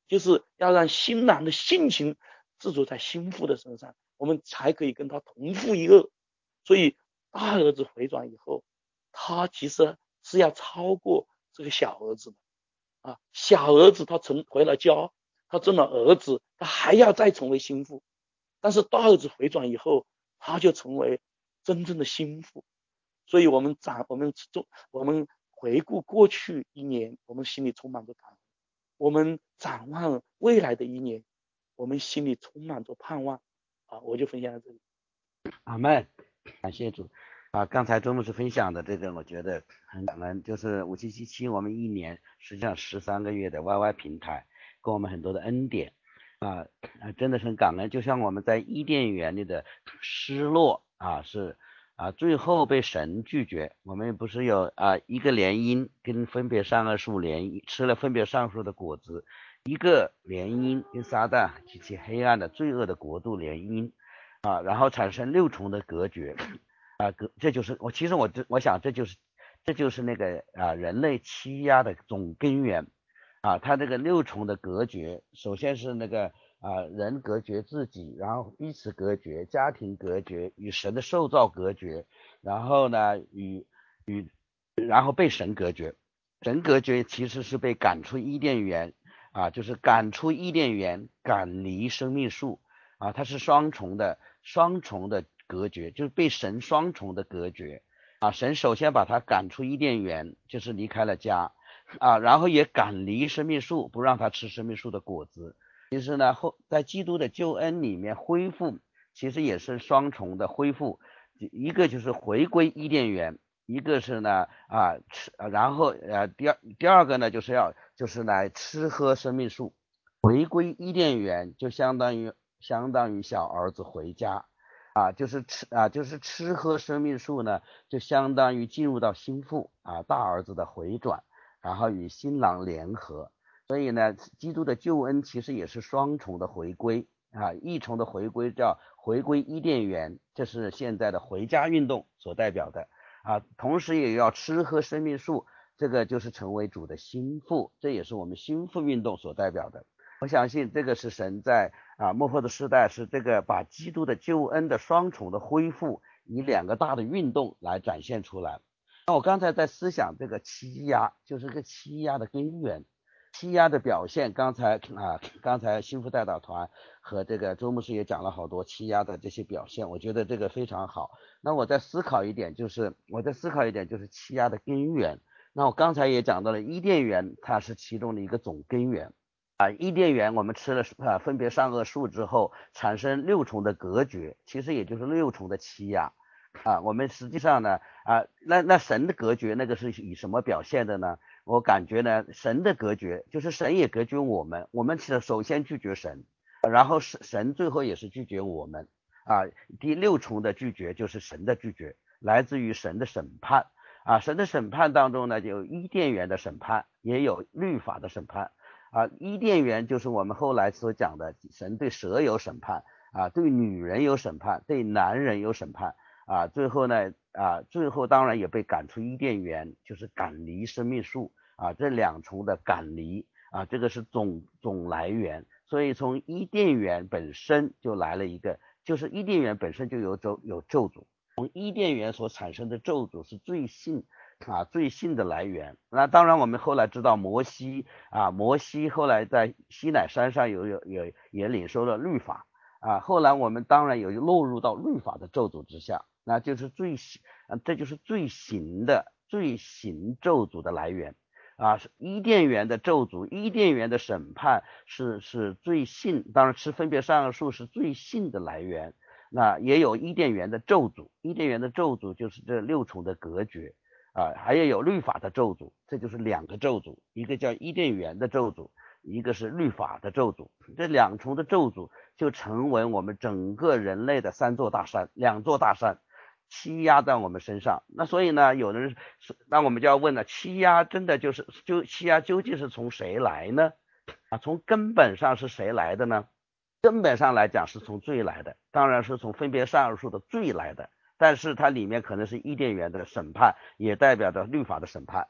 就是要让新郎的性情自主在新妇的身上，我们才可以跟他同父一轭。所以大儿子回转以后，他其实是要超过这个小儿子的啊。小儿子他成回了家，他成了儿子，他还要再成为心腹，但是大儿子回转以后，他就成为真正的心腹。所以我们展我们我们回顾过去一年，我们心里充满着感恩；我们展望未来的一年，我们心里充满着盼望。啊，我就分享到这里。 阿们，感谢主啊！刚才周牧师分享的这个，我觉得很感恩，就是五七七七，我们一年实际上十三个月的 Y Y 平台，给我们很多的恩典啊，真的是很感恩。就像我们在伊甸园里的失落啊，是啊，最后被神拒绝。我们不是有啊一个联姻跟分别善恶树联姻，吃了分别善恶树的果子，一个联姻跟撒旦及其黑暗的罪恶的国度联姻。啊，然后产生六重的隔绝，啊，隔这就是我其实我我想这就是这就是那个啊人类欺压的总根源啊，它这个六重的隔绝，首先是那个啊人隔绝自己，然后彼此隔绝，家庭隔绝，与神的受造隔绝，然后呢与与然后被神隔绝，神隔绝其实是被赶出伊甸园啊，就是赶出伊甸园，赶离生命树。啊，它是双重的，双重的隔绝，就是被神双重的隔绝啊。神首先把他赶出伊甸园，就是离开了家啊，然后也赶离生命树，不让他吃生命树的果子。其实呢，后在基督的救恩里面恢复，其实也是双重的恢复，一个就是回归伊甸园，一个是呢啊吃，然后呃第二第二个呢就是要就是来吃喝生命树，回归伊甸园就相当于。相当于小儿子回家啊，就是吃啊，就是吃喝生命树呢，就相当于进入到心腹啊，大儿子的回转，然后与新郎联合。所以呢，基督的救恩其实也是双重的回归啊，一重的回归叫回归伊甸园，这是现在的回家运动所代表的啊，同时也要吃喝生命树，这个就是成为主的心腹，这也是我们心腹运动所代表的。我相信这个是神在啊末后的时代是这个把基督的救恩的双重的恢复，以两个大的运动来展现出来。那我刚才在思想这个欺压，就是个欺压的根源，欺压的表现。刚才啊，刚才幸福代祷团和这个周牧师也讲了好多欺压的这些表现，我觉得这个非常好。那我在思考一点，就是我在思考一点就是欺压的根源。那我刚才也讲到了伊甸园，它是其中的一个总根源。啊，伊甸园我们吃了啊分别善恶树之后，产生六重的隔绝，其实也就是六重的欺压啊。我们实际上呢啊，那那神的隔绝那个是以什么表现的呢？我感觉呢，神的隔绝就是神也隔绝我们，我们是首先拒绝神，然后是神最后也是拒绝我们啊。第六重的拒绝就是神的拒绝，来自于神的审判啊。神的审判当中呢，有伊甸园的审判，也有律法的审判。啊，伊甸园就是我们后来所讲的，神对蛇有审判啊，对女人有审判，对男人有审判啊，最后呢啊，最后当然也被赶出伊甸园，就是赶离生命树啊，这两重的赶离啊，这个是总总来源，所以从伊甸园本身就来了一个，就是伊甸园本身就有咒有咒诅，从伊甸园所产生的咒诅是罪性。啊，罪性的来源。那当然，我们后来知道摩西啊，摩西后来在西乃山上有有有也领受了律法啊。后来我们当然有落入到律法的咒诅之下，那就是罪行，啊，这就是罪行的罪行咒诅的来源啊。伊甸园的咒诅，伊甸园的审判是是罪性，当然吃分别善恶树是罪性的来源。那也有伊甸园的咒诅，伊甸园的咒诅就是这六重的隔绝。啊，还有有律法的咒诅，这就是两个咒诅，一个叫伊甸园的咒诅，一个是律法的咒诅。这两重的咒诅就成为我们整个人类的三座大山，两座大山欺压在我们身上。那所以呢，有的人，那我们就要问了，欺压真的就是就欺压究竟是从谁来呢？啊，从根本上是谁来的呢？根本上来讲是从罪来的，当然是从分别善恶树的罪来的。但是它里面可能是伊甸园的审判，也代表着律法的审判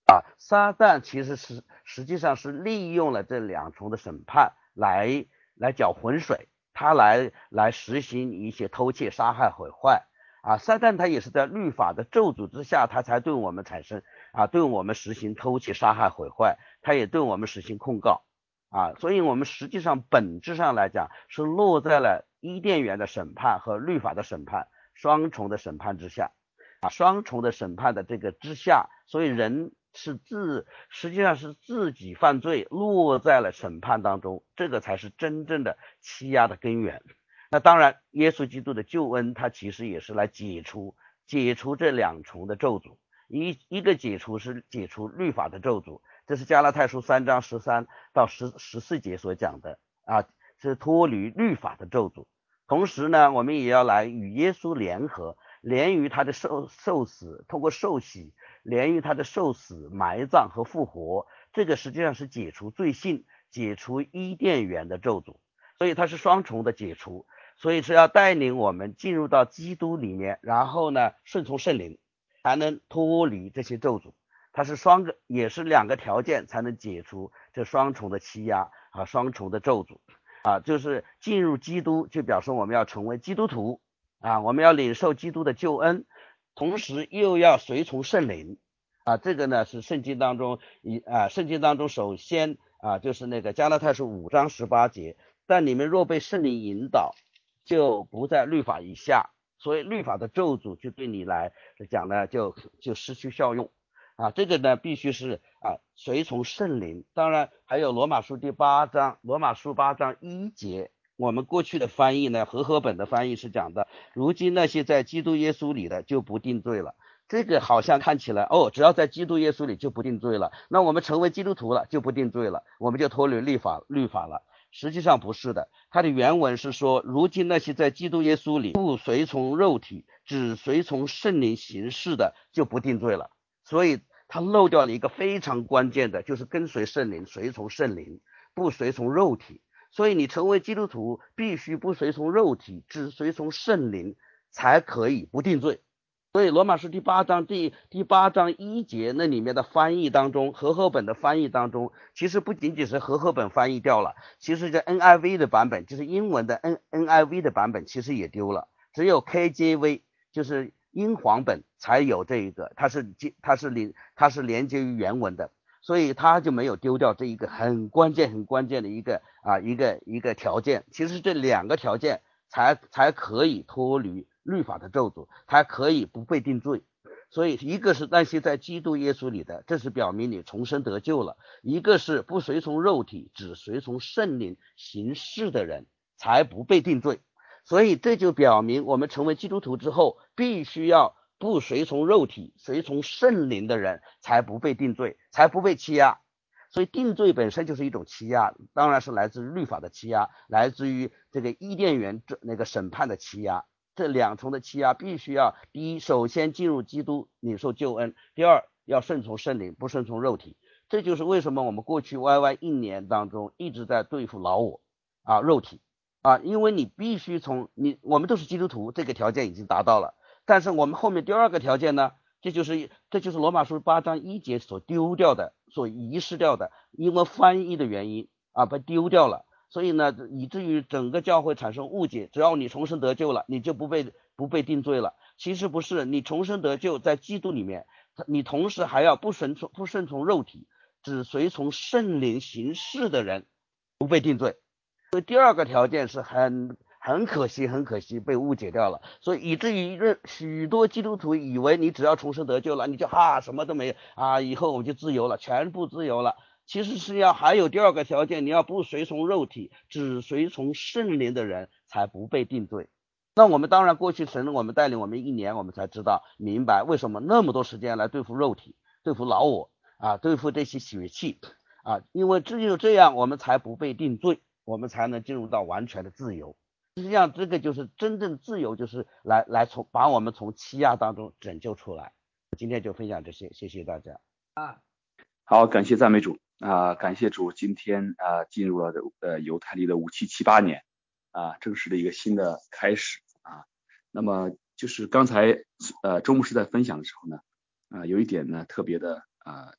啊，撒旦其实是实际上是利用了这两重的审判来来搅浑水，他来来实行一些偷窃、杀害、毁坏啊。撒旦他也是在律法的咒诅之下，他才对我们产生啊，对我们实行偷窃、杀害、毁坏，他也对我们实行控告啊。所以我们实际上本质上来讲是落在了伊甸园的审判和律法的审判双重的审判之下啊，双重的审判的这个之下，所以人是自实际上是自己犯罪落在了审判当中，这个才是真正的欺压的根源。那当然耶稣基督的救恩他其实也是来解除解除这两重的咒诅，一一个解除是解除律法的咒诅，这是加拉太书三章十三到十十四节所讲的啊，是脱离律法的咒诅。同时呢，我们也要来与耶稣联合，连于他的受受死，通过受洗，连于他的受死、埋葬和复活，这个实际上是解除罪性，解除伊甸园的咒诅，所以它是双重的解除，所以是要带领我们进入到基督里面，然后呢顺从圣灵，才能脱离这些咒诅。它是双个，也是两个条件才能解除这双重的欺压和双重的咒诅啊，就是进入基督，就表示我们要成为基督徒啊，我们要领受基督的救恩，同时又要随从圣灵啊，这个呢是圣经当中一啊，圣经当中首先啊就是那个加拉太书五章十八节，但你们若被圣灵引导，就不在律法以下，所以律法的咒诅就对你来讲呢就就失去效用啊，这个呢必须是啊随从圣灵。当然还有罗马书第八章，罗马书八章一节，我们过去的翻译呢，和合本的翻译是讲的，如今那些在基督耶稣里的就不定罪了。这个好像看起来哦，只要在基督耶稣里就不定罪了，那我们成为基督徒了就不定罪了，我们就脱离律法律法了。实际上不是的，它的原文是说，如今那些在基督耶稣里不随从肉体，只随从圣灵行事的就不定罪了。所以他漏掉了一个非常关键的，就是跟随圣灵，随从圣灵，不随从肉体。所以你成为基督徒必须不随从肉体，只随从圣灵，才可以不定罪。所以罗马书第八章第第八章一节那里面的翻译当中，和合本的翻译当中，其实不仅仅是和合本翻译掉了，其实这 N I V 的版本，就是英文的 N N I V 的版本，其实也丢了，只有 K J V 就是英皇本才有这一个，它是它是连它是连接于原文的，所以它就没有丢掉这一个很关键很关键的一个啊一个一个条件。其实这两个条件才才可以脱离律法的咒诅，才可以不被定罪。所以一个是那些在基督耶稣里的，这是表明你重生得救了；一个是不随从肉体，只随从圣灵行事的人，才不被定罪。所以这就表明我们成为基督徒之后，必须要不随从肉体，随从圣灵的人，才不被定罪，才不被欺压。所以定罪本身就是一种欺压，当然是来自于律法的欺压，来自于这个伊甸园那个审判的欺压。这两重的欺压必须要，第一，首先进入基督领受救恩；第二，要顺从圣灵，不顺从肉体。这就是为什么我们过去 Y Y 一年当中一直在对付老我啊肉体啊，因为你必须从你我们都是基督徒，这个条件已经达到了，但是我们后面第二个条件呢，这就是这就是罗马书八章一节所丢掉的，所遗失掉的，因为翻译的原因啊被丢掉了。所以呢，以至于整个教会产生误解，只要你重生得救了，你就不被不被定罪了。其实不是，你重生得救在基督里面，你同时还要不顺从不顺从肉体，只随从圣灵行事的人不被定罪。所以第二个条件是很很可惜很可惜被误解掉了，所以以至于许多基督徒以为你只要重生得救了，你就哈什么都没有啊，以后我们就自由了，全部自由了。其实是要还有第二个条件，你要不随从肉体，只随从圣灵的人才不被定罪。那我们当然过去神我们带领我们一年，我们才知道明白为什么那么多时间来对付肉体，对付老我啊，对付这些血气啊，因为只有这样我们才不被定罪，我们才能进入到完全的自由。实际上这个就是真正自由，就是来来从把我们从欺压当中拯救出来。今天就分享这些，谢谢大家。 啊，好，感谢赞美主啊、呃，感谢主，今天啊、呃、进入了呃犹太历的五七七八年啊、呃，正式的一个新的开始啊。那么就是刚才呃周牧师在分享的时候呢，啊、呃、有一点呢特别的啊、呃、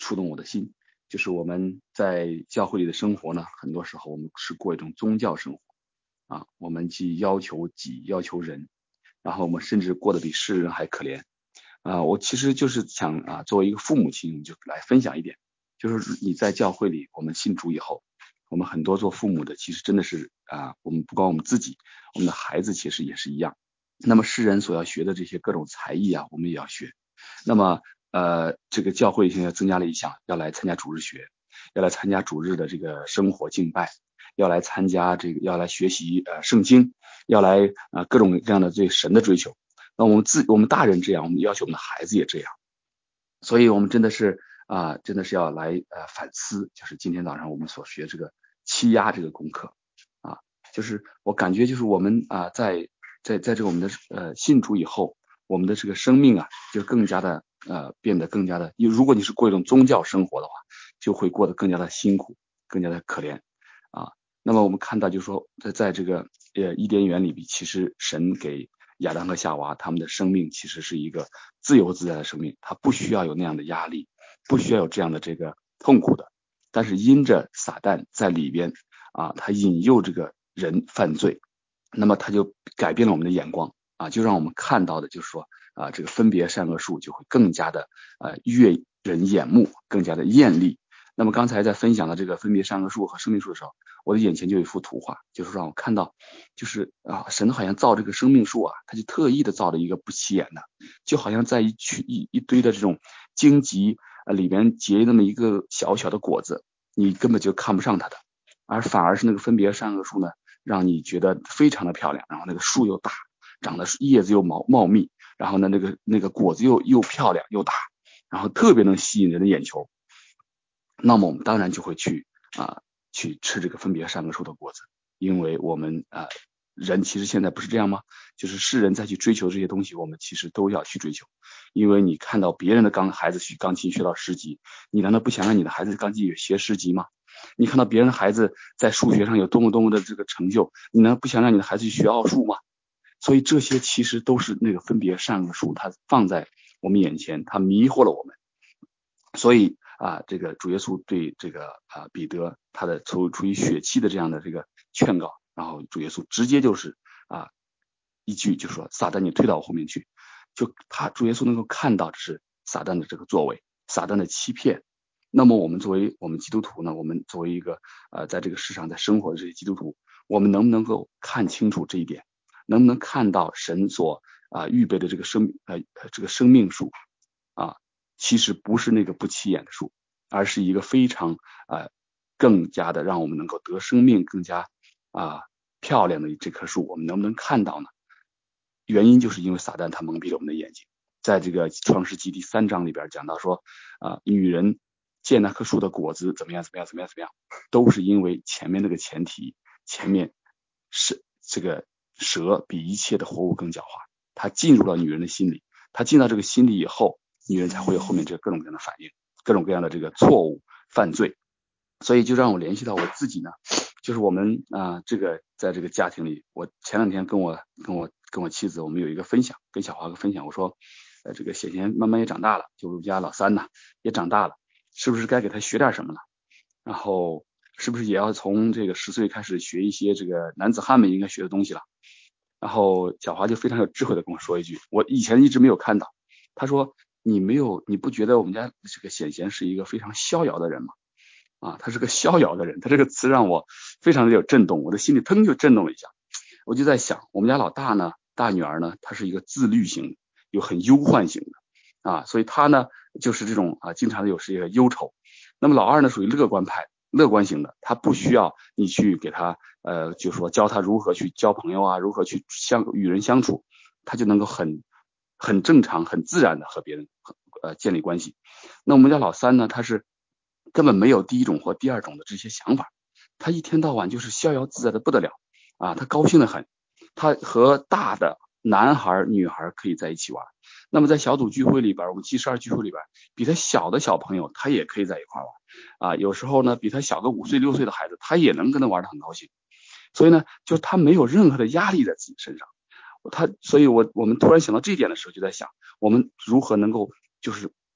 触动我的心，就是我们在教会里的生活呢，很多时候我们是过一种宗教生活啊，我们既要求己，要求人，然后我们甚至过得比世人还可怜啊。我其实就是想啊，作为一个父母亲，就来分享一点，就是你在教会里，我们信主以后，我们很多做父母的，其实真的是啊，我们不光我们自己，我们的孩子其实也是一样。那么世人所要学的这些各种才艺啊，我们也要学。那么呃，这个教会现在增加了一项，要来参加主日学，要来参加主日的这个生活敬拜，要来参加这个，要来学习呃圣经，要来啊、呃、各种各样的对神的追求。那我们自我们大人这样，我们要求我们的孩子也这样。所以我们真的是啊、呃，真的是要来呃反思，就是今天早上我们所学这个欺压这个功课啊，就是我感觉就是我们啊、呃、在在在这个我们的呃信主以后，我们的这个生命啊就更加的呃变得更加的，如果你是过一种宗教生活的话，就会过得更加的辛苦，更加的可怜啊。那么我们看到就是说在在这个呃伊甸园里边，其实神给亚当和夏娃他们的生命其实是一个自由自在的生命，他不需要有那样的压力，不需要有这样的这个痛苦的。但是因着撒旦在里边啊，他引诱这个人犯罪，那么他就改变了我们的眼光啊，就让我们看到的就是说啊，这个分别善恶树就会更加的呃悦人眼目，更加的艳丽。那么刚才在分享的这个分别善恶树和生命树的时候，我的眼前就有一幅图画，就是让我看到，就是啊，神好像造这个生命树啊，他就特意的造了一个不起眼的，就好像在一区一一堆的这种荆棘呃里边结那么一个小小的果子，你根本就看不上它的，而反而是那个分别善恶树呢，让你觉得非常的漂亮，然后那个树又大，长得叶子又茂茂密，然后呢那个那个果子又又漂亮又大，然后特别能吸引人的眼球。那么我们当然就会去啊、呃、去吃这个分别善恶树的果子，因为我们啊、呃、人其实现在不是这样吗？就是世人再去追求这些东西，我们其实都要去追求，因为你看到别人的钢孩子学钢琴学到十级，你难道不想让你的孩子钢琴也学十级吗？你看到别人的孩子在数学上有多么多么的这个成就，你难道不想让你的孩子去学奥数吗？所以这些其实都是那个分别善恶树，它放在我们眼前，它迷惑了我们。所以啊，这个主耶稣对这个啊彼得他的出出于血气的这样的这个劝告，然后主耶稣直接就是啊一句就说撒旦你退到我后面去，就他主耶稣能够看到的是撒旦的这个作为，撒旦的欺骗。那么我们作为我们基督徒呢，我们作为一个呃在这个世上在生活的这些基督徒，我们能不能够看清楚这一点？能不能看到神所啊、呃、预备的这个生呃这个生命树啊？其实不是那个不起眼的树，而是一个非常呃更加的让我们能够得生命更加啊、呃、漂亮的这棵树，我们能不能看到呢？原因就是因为撒旦他蒙蔽了我们的眼睛。在这个创世纪第三章里边讲到说啊、呃、女人见那棵树的果子怎么样怎么样怎么样怎么样，都是因为前面那个前提，前面是这个蛇比一切的活物更狡猾，它进入了女人的心里，它进到这个心里以后，女人才会有后面这个各种各样的反应，各种各样的这个错误犯罪。所以就让我联系到我自己呢，就是我们啊、呃，这个在这个家庭里，我前两天跟我跟我跟我妻子，我们有一个分享，跟小华哥分享，我说，呃，这个显贤慢慢也长大了，就我们家老三呢也长大了，是不是该给他学点什么了？然后是不是也要从这个十岁开始学一些这个男子汉们应该学的东西了？然后小华就非常有智慧的跟我说一句，我以前一直没有看到，他说你没有你不觉得我们家这个显贤是一个非常逍遥的人吗？啊，他是个逍遥的人，他这个词让我非常的有震动，我的心里腾就震动了一下。我就在想，我们家老大呢，大女儿呢，她是一个自律型，有很忧患型的啊，所以她呢就是这种啊，经常的有是一个忧愁。那么老二呢属于乐观派，乐观型的，他不需要你去给他呃，就说教他如何去交朋友啊，如何去相与人相处，他就能够很很正常、很自然的和别人呃建立关系。那我们家老三呢，他是根本没有第一种或第二种的这些想法，他一天到晚就是逍遥自在的不得了啊，他高兴的很，他和大的男孩女孩可以在一起玩。那么在小组聚会里边，我们七十二聚会里边，比他小的小朋友他也可以在一块玩啊，有时候呢比他小个五岁六岁的孩子他也能跟他玩得很高兴。所以呢就他没有任何的压力在自己身上，他所以我我们突然想到这一点的时候，就在想我们如何能够就是不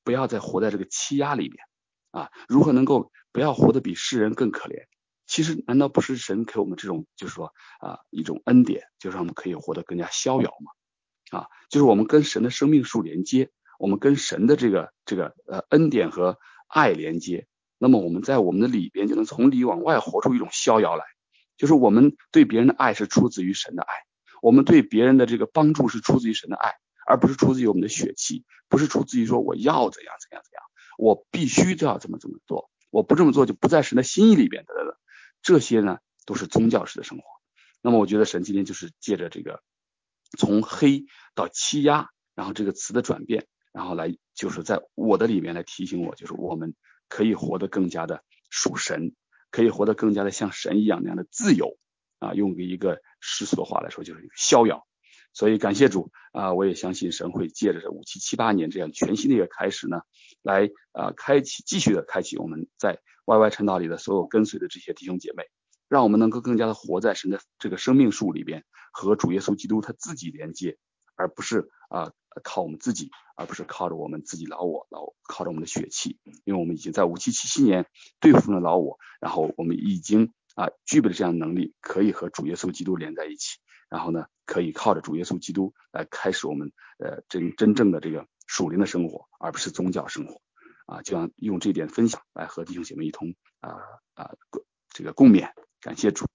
不要再活在这个欺压里面啊，如何能够不要活得比世人更可怜。其实难道不是神给我们这种就是说啊一种恩典，就让我们可以活得更加逍遥吗？啊，就是我们跟神的生命树连接，我们跟神的这个这个呃恩典和爱连接，那么我们在我们的里边就能从里往外活出一种逍遥来，就是我们对别人的爱是出自于神的爱，我们对别人的这个帮助是出自于神的爱，而不是出自于我们的血气，不是出自于说我要怎样怎样怎样，我必须都要怎么怎么做，我不这么做就不在神的心意里边的的，这些呢都是宗教式的生活。那么我觉得神今天就是借着这个从黑到欺压，然后这个词的转变，然后来就是在我的里面来提醒我，就是我们可以活得更加的属神，可以活得更加的像神一样那样的自由啊，用一个世俗的话来说就是逍遥。所以感谢主啊，我也相信神会借着这五七七八年这样全新的一个开始呢，来啊开启继续的开启我们在 Y Y 传道里的所有跟随的这些弟兄姐妹，让我们能够更加的活在神的这个生命树里边，和主耶稣基督他自己连接，而不是啊靠我们自己，而不是靠着我们自己老我老靠着我们的血气，因为我们已经在五七七七年对付了老我，然后我们已经啊具备了这样的能力，可以和主耶稣基督连在一起，然后呢可以靠着主耶稣基督来开始我们呃真真正的这个属灵的生活，而不是宗教生活啊，就让用这点分享来和弟兄姐妹一同啊啊这个共勉，感谢主。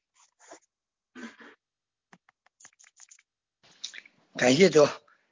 感谢主。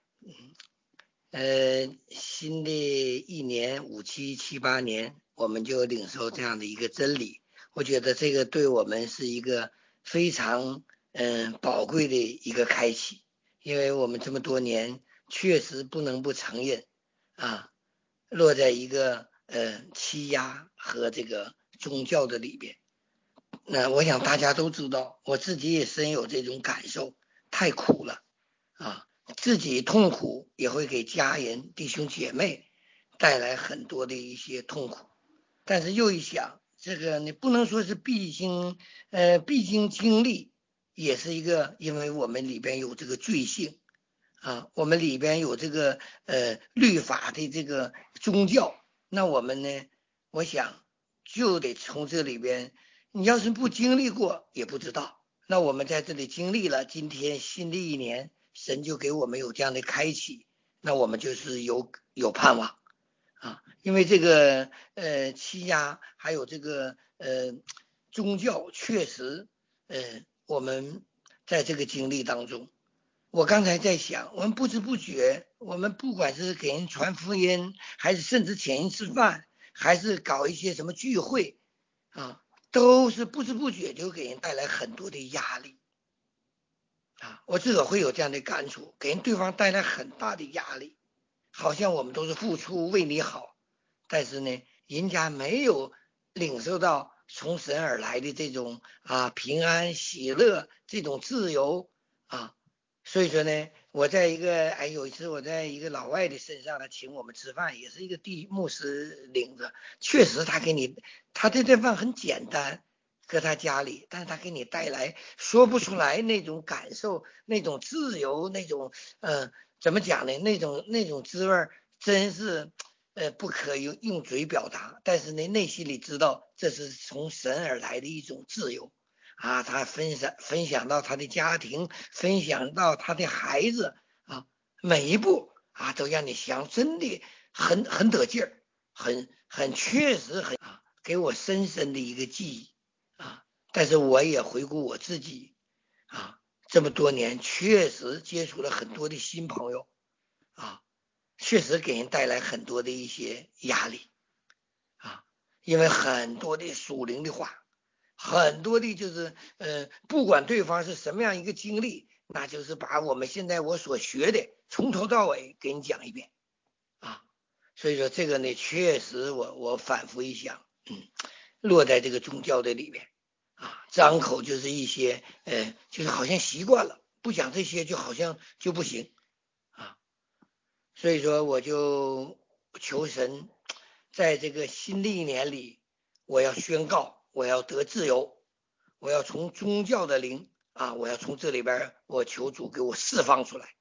呃，新的一年五七七八年，我们就领受这样的一个真理。我觉得这个对我们是一个非常嗯、呃、宝贵的一个开启，因为我们这么多年确实不能不承认啊，落在一个呃欺压和这个宗教的里边。那我想大家都知道，我自己也深有这种感受，太苦了啊。自己痛苦也会给家人弟兄姐妹带来很多的一些痛苦，但是又一想，这个你不能说是必经呃必经经历，也是一个，因为我们里边有这个罪性啊，我们里边有这个呃律法的这个宗教，那我们呢，我想就得从这里边，你要是不经历过也不知道，那我们在这里经历了，今天新的一年神就给我们有这样的开启，那我们就是有有盼望啊，因为这个呃欺压还有这个呃宗教确实呃我们在这个经历当中，我刚才在想，我们不知不觉，我们不管是给人传福音，还是甚至请人吃饭，还是搞一些什么聚会啊，都是不知不觉就给人带来很多的压力。啊，我自个会有这样的感触，给人对方带来很大的压力，好像我们都是付出为你好，但是呢，人家没有领受到从神而来的这种啊平安喜乐，这种自由啊，所以说呢，我在一个哎有一次我在一个老外的身上，他请我们吃饭，也是一个地牧师领着，确实他给你他这顿饭很简单。搁他家里，但是他给你带来说不出来那种感受，那种自由，那种呃怎么讲呢？那种那种滋味真是呃不可用用嘴表达，但是呢内心里知道这是从神而来的一种自由啊。他分享分享到他的家庭，分享到他的孩子啊，每一步啊都让你想真的很很得劲儿，很很确实很啊，给我深深的一个记忆。啊，但是我也回顾我自己啊，这么多年确实接触了很多的新朋友啊，确实给人带来很多的一些压力啊，因为很多的属灵的话，很多的就是呃，不管对方是什么样一个经历，那就是把我们现在我所学的从头到尾给你讲一遍啊，所以说这个呢，确实我我反复一想，嗯。落在这个宗教的里面啊，张口就是一些呃，就是好像习惯了，不讲这些就好像就不行啊。所以说我就求神，在这个新的一年里，我要宣告，我要得自由，我要从宗教的灵啊，我要从这里边，我求主给我释放出来，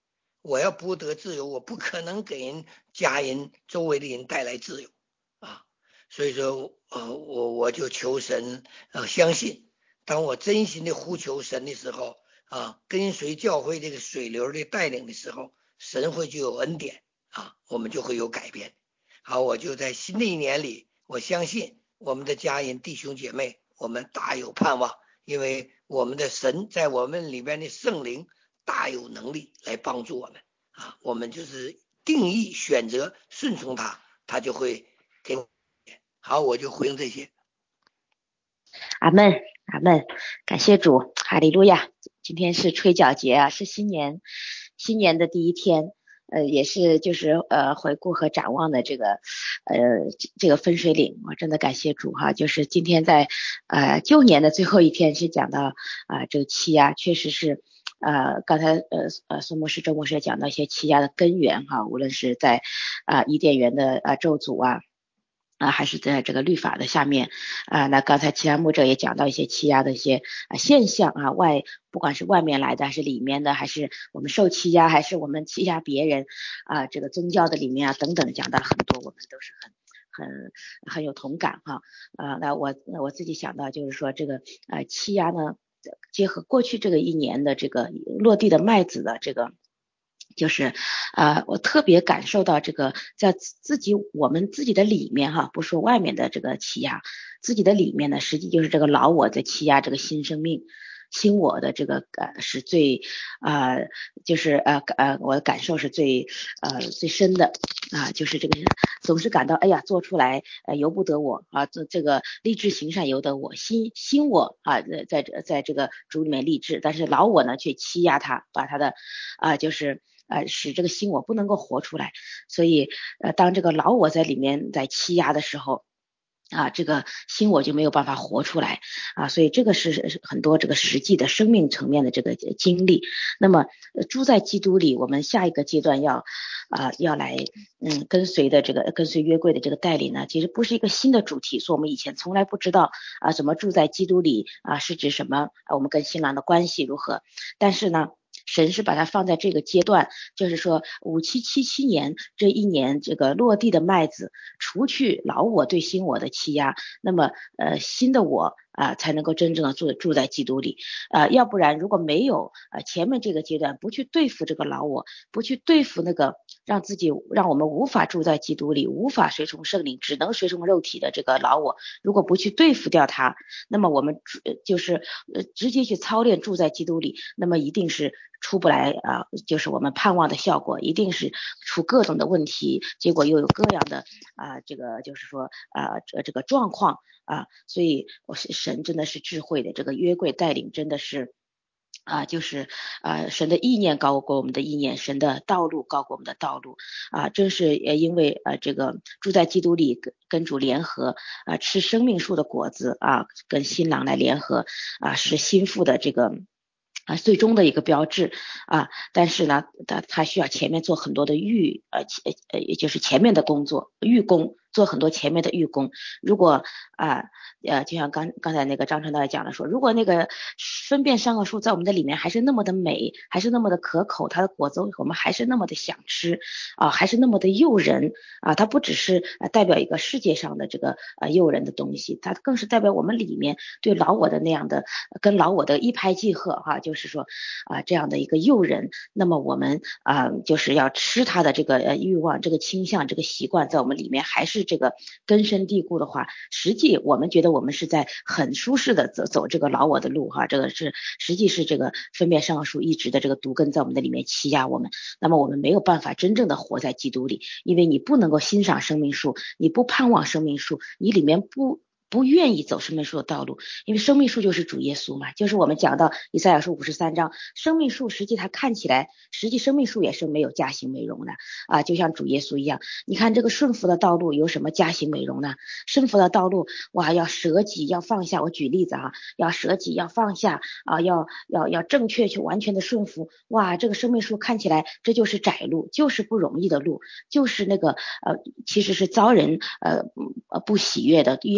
我要不得自由，我不可能给人家人周围的人带来自由啊。所以说呃我我就求神呃相信，当我真心的呼求神的时候啊，跟随教会这个水流的带领的时候，神会就有恩典啊，我们就会有改变。好，我就在新的一年里，我相信我们的家人弟兄姐妹，我们大有盼望，因为我们的神在我们里面的圣灵大有能力来帮助我们啊，我们就是定义选择顺从他，他就会给我。好，我就回应这些。 阿们阿们，感谢主，哈利路亚。今天是吹角节啊，是新年新年的第一天，呃，也是就是呃回顾和展望的这个呃这个分水岭。我真的感谢主哈，就是今天在呃旧年的最后一天是讲到啊、呃、这个欺压，确实是呃刚才呃呃孙牧师周牧师也讲到一些欺压的根源哈，无论是在啊、呃伊甸园的啊、呃、咒诅啊。啊，还是在这个律法的下面啊。那刚才其他牧者也讲到一些欺压的一些啊现象啊，外不管是外面来的，还是里面的，还是我们受欺压，还是我们欺压别人啊，这个宗教的里面啊等等，讲到很多，我们都是很很很有同感哈。啊，那我那我自己想到就是说这个呃欺压呢，结合过去这个一年的这个落地的麦子的这个。就是呃我特别感受到这个在自己我们自己的里面哈，不说外面的这个欺压，自己的里面呢，实际就是这个老我在欺压这个新生命。新我的这个呃是最呃就是呃呃我的感受是最呃最深的啊，就是这个总是感到哎呀做出来呃由不得我啊，这这个立志行善由得我，新新我啊在在在这个主里面立志，但是老我呢却欺压他，把他的啊就是呃使这个新我不能够活出来，所以呃当这个老我在里面在欺压的时候。啊，这个新我就没有办法活出来啊，所以这个是很多这个实际的生命层面的这个经历。那么住在基督里，我们下一个阶段要啊要来嗯跟随的这个跟随约柜的这个带领呢，其实不是一个新的主题，所以我们以前从来不知道啊怎么住在基督里啊是指什么，啊我们跟新郎的关系如何，但是呢。神是把它放在这个阶段，就是说五七七七年这一年这个落地的麦子，除去老我对新我的欺压，那么呃新的我啊、呃、才能够真正的住住在基督里啊、呃，要不然如果没有呃前面这个阶段不去对付这个老我，不去对付那个让自己让我们无法住在基督里，无法随从圣灵，只能随从肉体的这个老我，如果不去对付掉它，那么我们就是呃直接去操练住在基督里，那么一定是。出不来啊，就是我们盼望的效果，一定是出各种的问题，结果又有各样的啊，这个就是说啊，这这个状况啊，所以我是神真的是智慧的，这个约柜带领真的是。啊，就是啊，神的意念高过我们的意念，神的道路高过我们的道路啊，正是呃因为呃这个住在基督里跟跟主联合啊，吃生命树的果子啊，跟新郎来联合啊，是心腹的这个。啊，最终的一个标志啊，但是呢，他他需要前面做很多的预呃呃，也就是前面的工作预工，做很多前面的预工。如果啊呃，就像刚刚才那个张传道也讲了说，如果那个分辨善恶树在我们的里面还是那么的美，还是那么的可口，它的果子我们还是那么的想吃啊，还是那么的诱人啊，它不只是代表一个世界上的这个呃诱人的东西，它更是代表我们里面对老我的那样的跟老我的一拍即合哈、啊，就。就是说啊、呃，这样的一个诱人，那么我们啊、呃，就是要吃它的这个呃欲望、这个倾向、这个习惯，在我们里面还是这个根深蒂固的话，实际我们觉得我们是在很舒适的走走这个老我的路哈，这个是实际是这个分辨善恶树一直的这个毒根在我们的里面欺压我们，那么我们没有办法真正的活在基督里，因为你不能够欣赏生命树，你不盼望生命树，你里面不。不愿意走生命树的道路，因为生命树就是主耶稣嘛，就是我们讲到以赛亚书五十三章，生命树实际它看起来，实际生命树也是没有家形美容的啊，就像主耶稣一样。你看这个顺服的道路有什么家形美容呢？顺服的道路，哇，要舍己，要放下。我举例子啊，要舍己，要放下啊，要要要正确去完全的顺服。哇，这个生命树看起来这就是窄路，就是不容易的路，就是那个呃，其实是遭人呃呃不喜悦的、厌厌。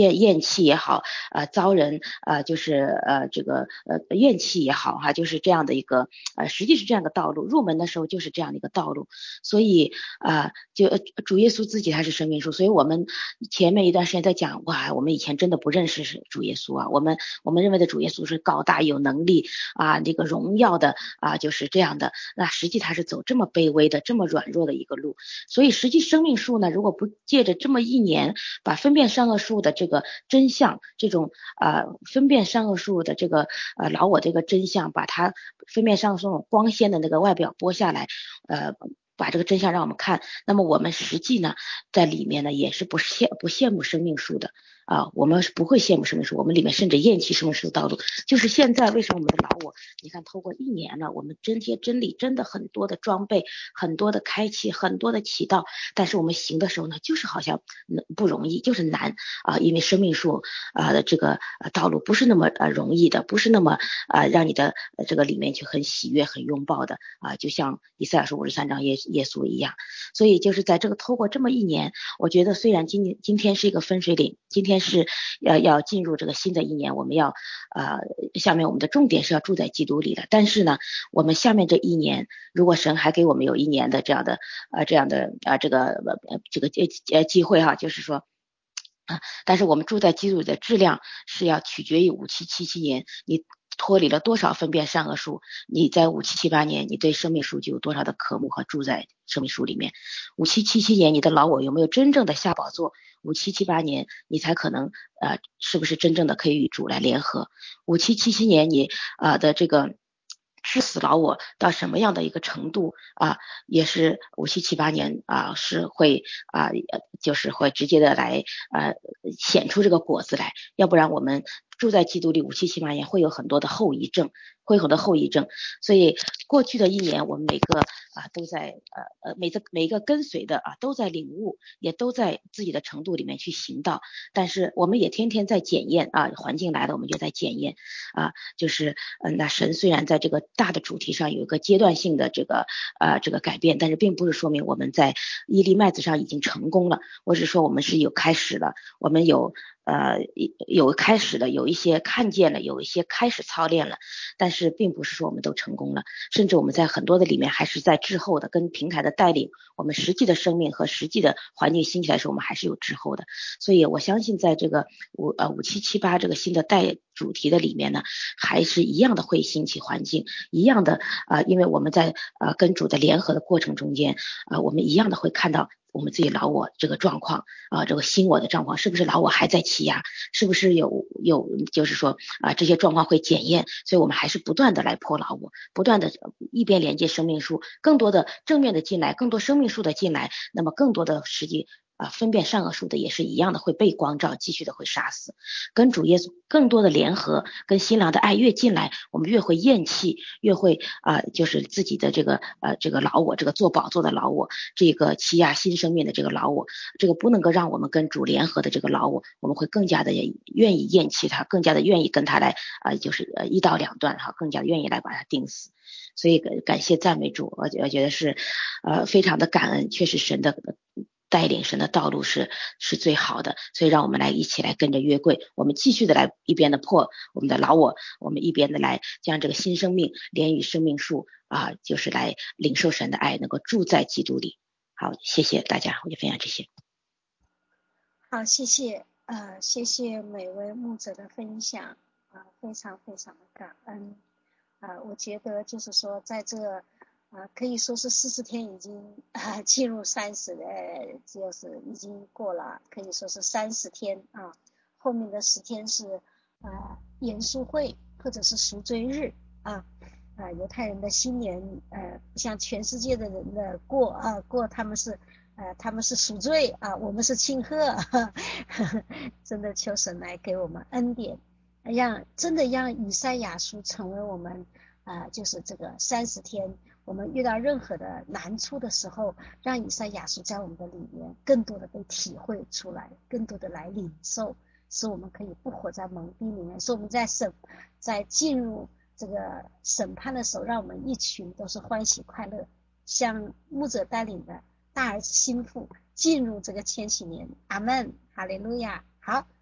气也好，呃遭人呃就是呃这个呃怨气也好哈，就是这样的一个呃实际是这样的道路，入门的时候就是这样的一个道路，所以啊、呃、就主耶稣自己他是生命树，所以我们前面一段时间在讲，哇，我们以前真的不认识是主耶稣啊，我们我们认为的主耶稣是高大有能力啊，那个荣耀的啊，就是这样的，那实际他是走这么卑微的这么软弱的一个路，所以实际生命树呢，如果不借着这么一年把分辨善恶树的这个真相，这种呃分辨善恶树的这个呃老我这个真相，把它分辨善恶树那种光鲜的那个外表剥下来，呃把这个真相让我们看，那么我们实际呢在里面呢也是不羡不羡慕生命树的啊，我们是不会羡慕生命树，我们里面甚至厌弃生命树的道路。就是现在为什么我们的老我，你看透过一年了，我们真贴真理真的很多的装备，很多的开启，很多的启导，但是我们行的时候呢，就是好像不容易，就是难啊，因为生命树啊的这个道路不是那么呃容易的，不是那么啊让你的这个里面去很喜悦很拥抱的啊，就像以赛亚书五十三章耶耶稣一样。所以就是在这个透过这么一年，我觉得虽然今年今天是一个分水岭，今天是要要进入这个新的一年，我们要呃下面我们的重点是要住在基督里的，但是呢，我们下面这一年，如果神还给我们有一年的这样的呃这样的呃这个呃这个呃机会哈，就是说。啊，但是我们住在基督里的质量是要取决于五七七七年你脱离了多少分辨善恶树，你在五七七八年你对生命树就有多少的渴慕和住在生命树里面，五七七七年你的老我有没有真正的下宝座，五七七八年你才可能呃是不是真正的可以与主来联合，五七七七年你呃的这个致死老我到什么样的一个程度啊，也是五七七八年啊是会啊就是会直接的来呃显出这个果子来，要不然我们住在基督里五七七八年会有很多的后遗症，会有很多后遗症，所以过去的一年我们每个啊都在呃呃每个每一个跟随的啊都在领悟，也都在自己的程度里面去行道，但是我们也天天在检验啊，环境来了我们就在检验啊，就是嗯、呃、那神虽然在这个大的主题上有一个阶段性的这个呃这个改变，但是并不是说明我们在一粒麦子上已经成功了，我是说我们是有开始了，我们有呃有开始了，有一些看见了，有一些开始操练了，但是并不是说我们都成功了，甚至我们在很多的里面还是在滞后的，跟平台的带领，我们实际的生命和实际的环境兴起来的时候，我们还是有滞后的。所以我相信在这个五呃五七七八这个新的带主题的里面呢，还是一样的会兴起环境，一样的啊、呃，因为我们在呃跟主的联合的过程中间啊、呃，我们一样的会看到我们自己老我这个状况啊、呃，这个新我的状况，是不是老我还在欺压，是不是有有就是说啊、呃、这些状况会检验，所以我们还是不断的来破老我，不断的一边连接生命树，更多的正面的进来，更多生命树的进来，那么更多的实际啊，分辨善恶树的也是一样的会被光照，继续的会杀死。跟主耶稣更多的联合，跟新郎的爱越进来，我们越会厌弃，越会啊、呃，就是自己的这个呃这个老我，这个做宝座的老我，这个欺压新生命的这个老我，这个不能够让我们跟主联合的这个老我，我们会更加的愿意厌弃他，更加的愿意跟他来啊、呃，就是呃一刀两断哈，更加愿意来把他钉死。所以感谢赞美主，我我觉得是呃非常的感恩，确实神的带领，神的道路是是最好的，所以让我们来一起来跟着约柜，我们继续的来一边的破我们的老我，我们一边的来将这个新生命连于生命树啊，就是来领受神的爱，能够住在基督里。好，谢谢大家，我就分享这些。 好，谢谢呃谢谢每位牧者的分享啊、呃，非常非常的感恩啊、呃，我觉得就是说在这个啊，可以说是四十天已经啊进入三十，呃，就是已经过了，可以说是三十天啊。后面的十天是啊严肃会或者是赎罪日啊啊，犹太人的新年，呃，像全世界的人的过啊过，他们是呃他们是赎罪啊，我们是庆贺，呵呵真的求神来给我们恩典，让真的让以赛亚书成为我们啊、呃、就是这个三十天。我们遇到任何的难处的时候，让以赛亚书在我们的里面更多的被体会出来，更多的来领受，使我们可以不活在蒙蔽里面，使我们在审在进入这个审判的时候，让我们一群都是欢喜快乐，像牧者带领的大儿子心腹进入这个千禧年。阿们，哈利路亚。好，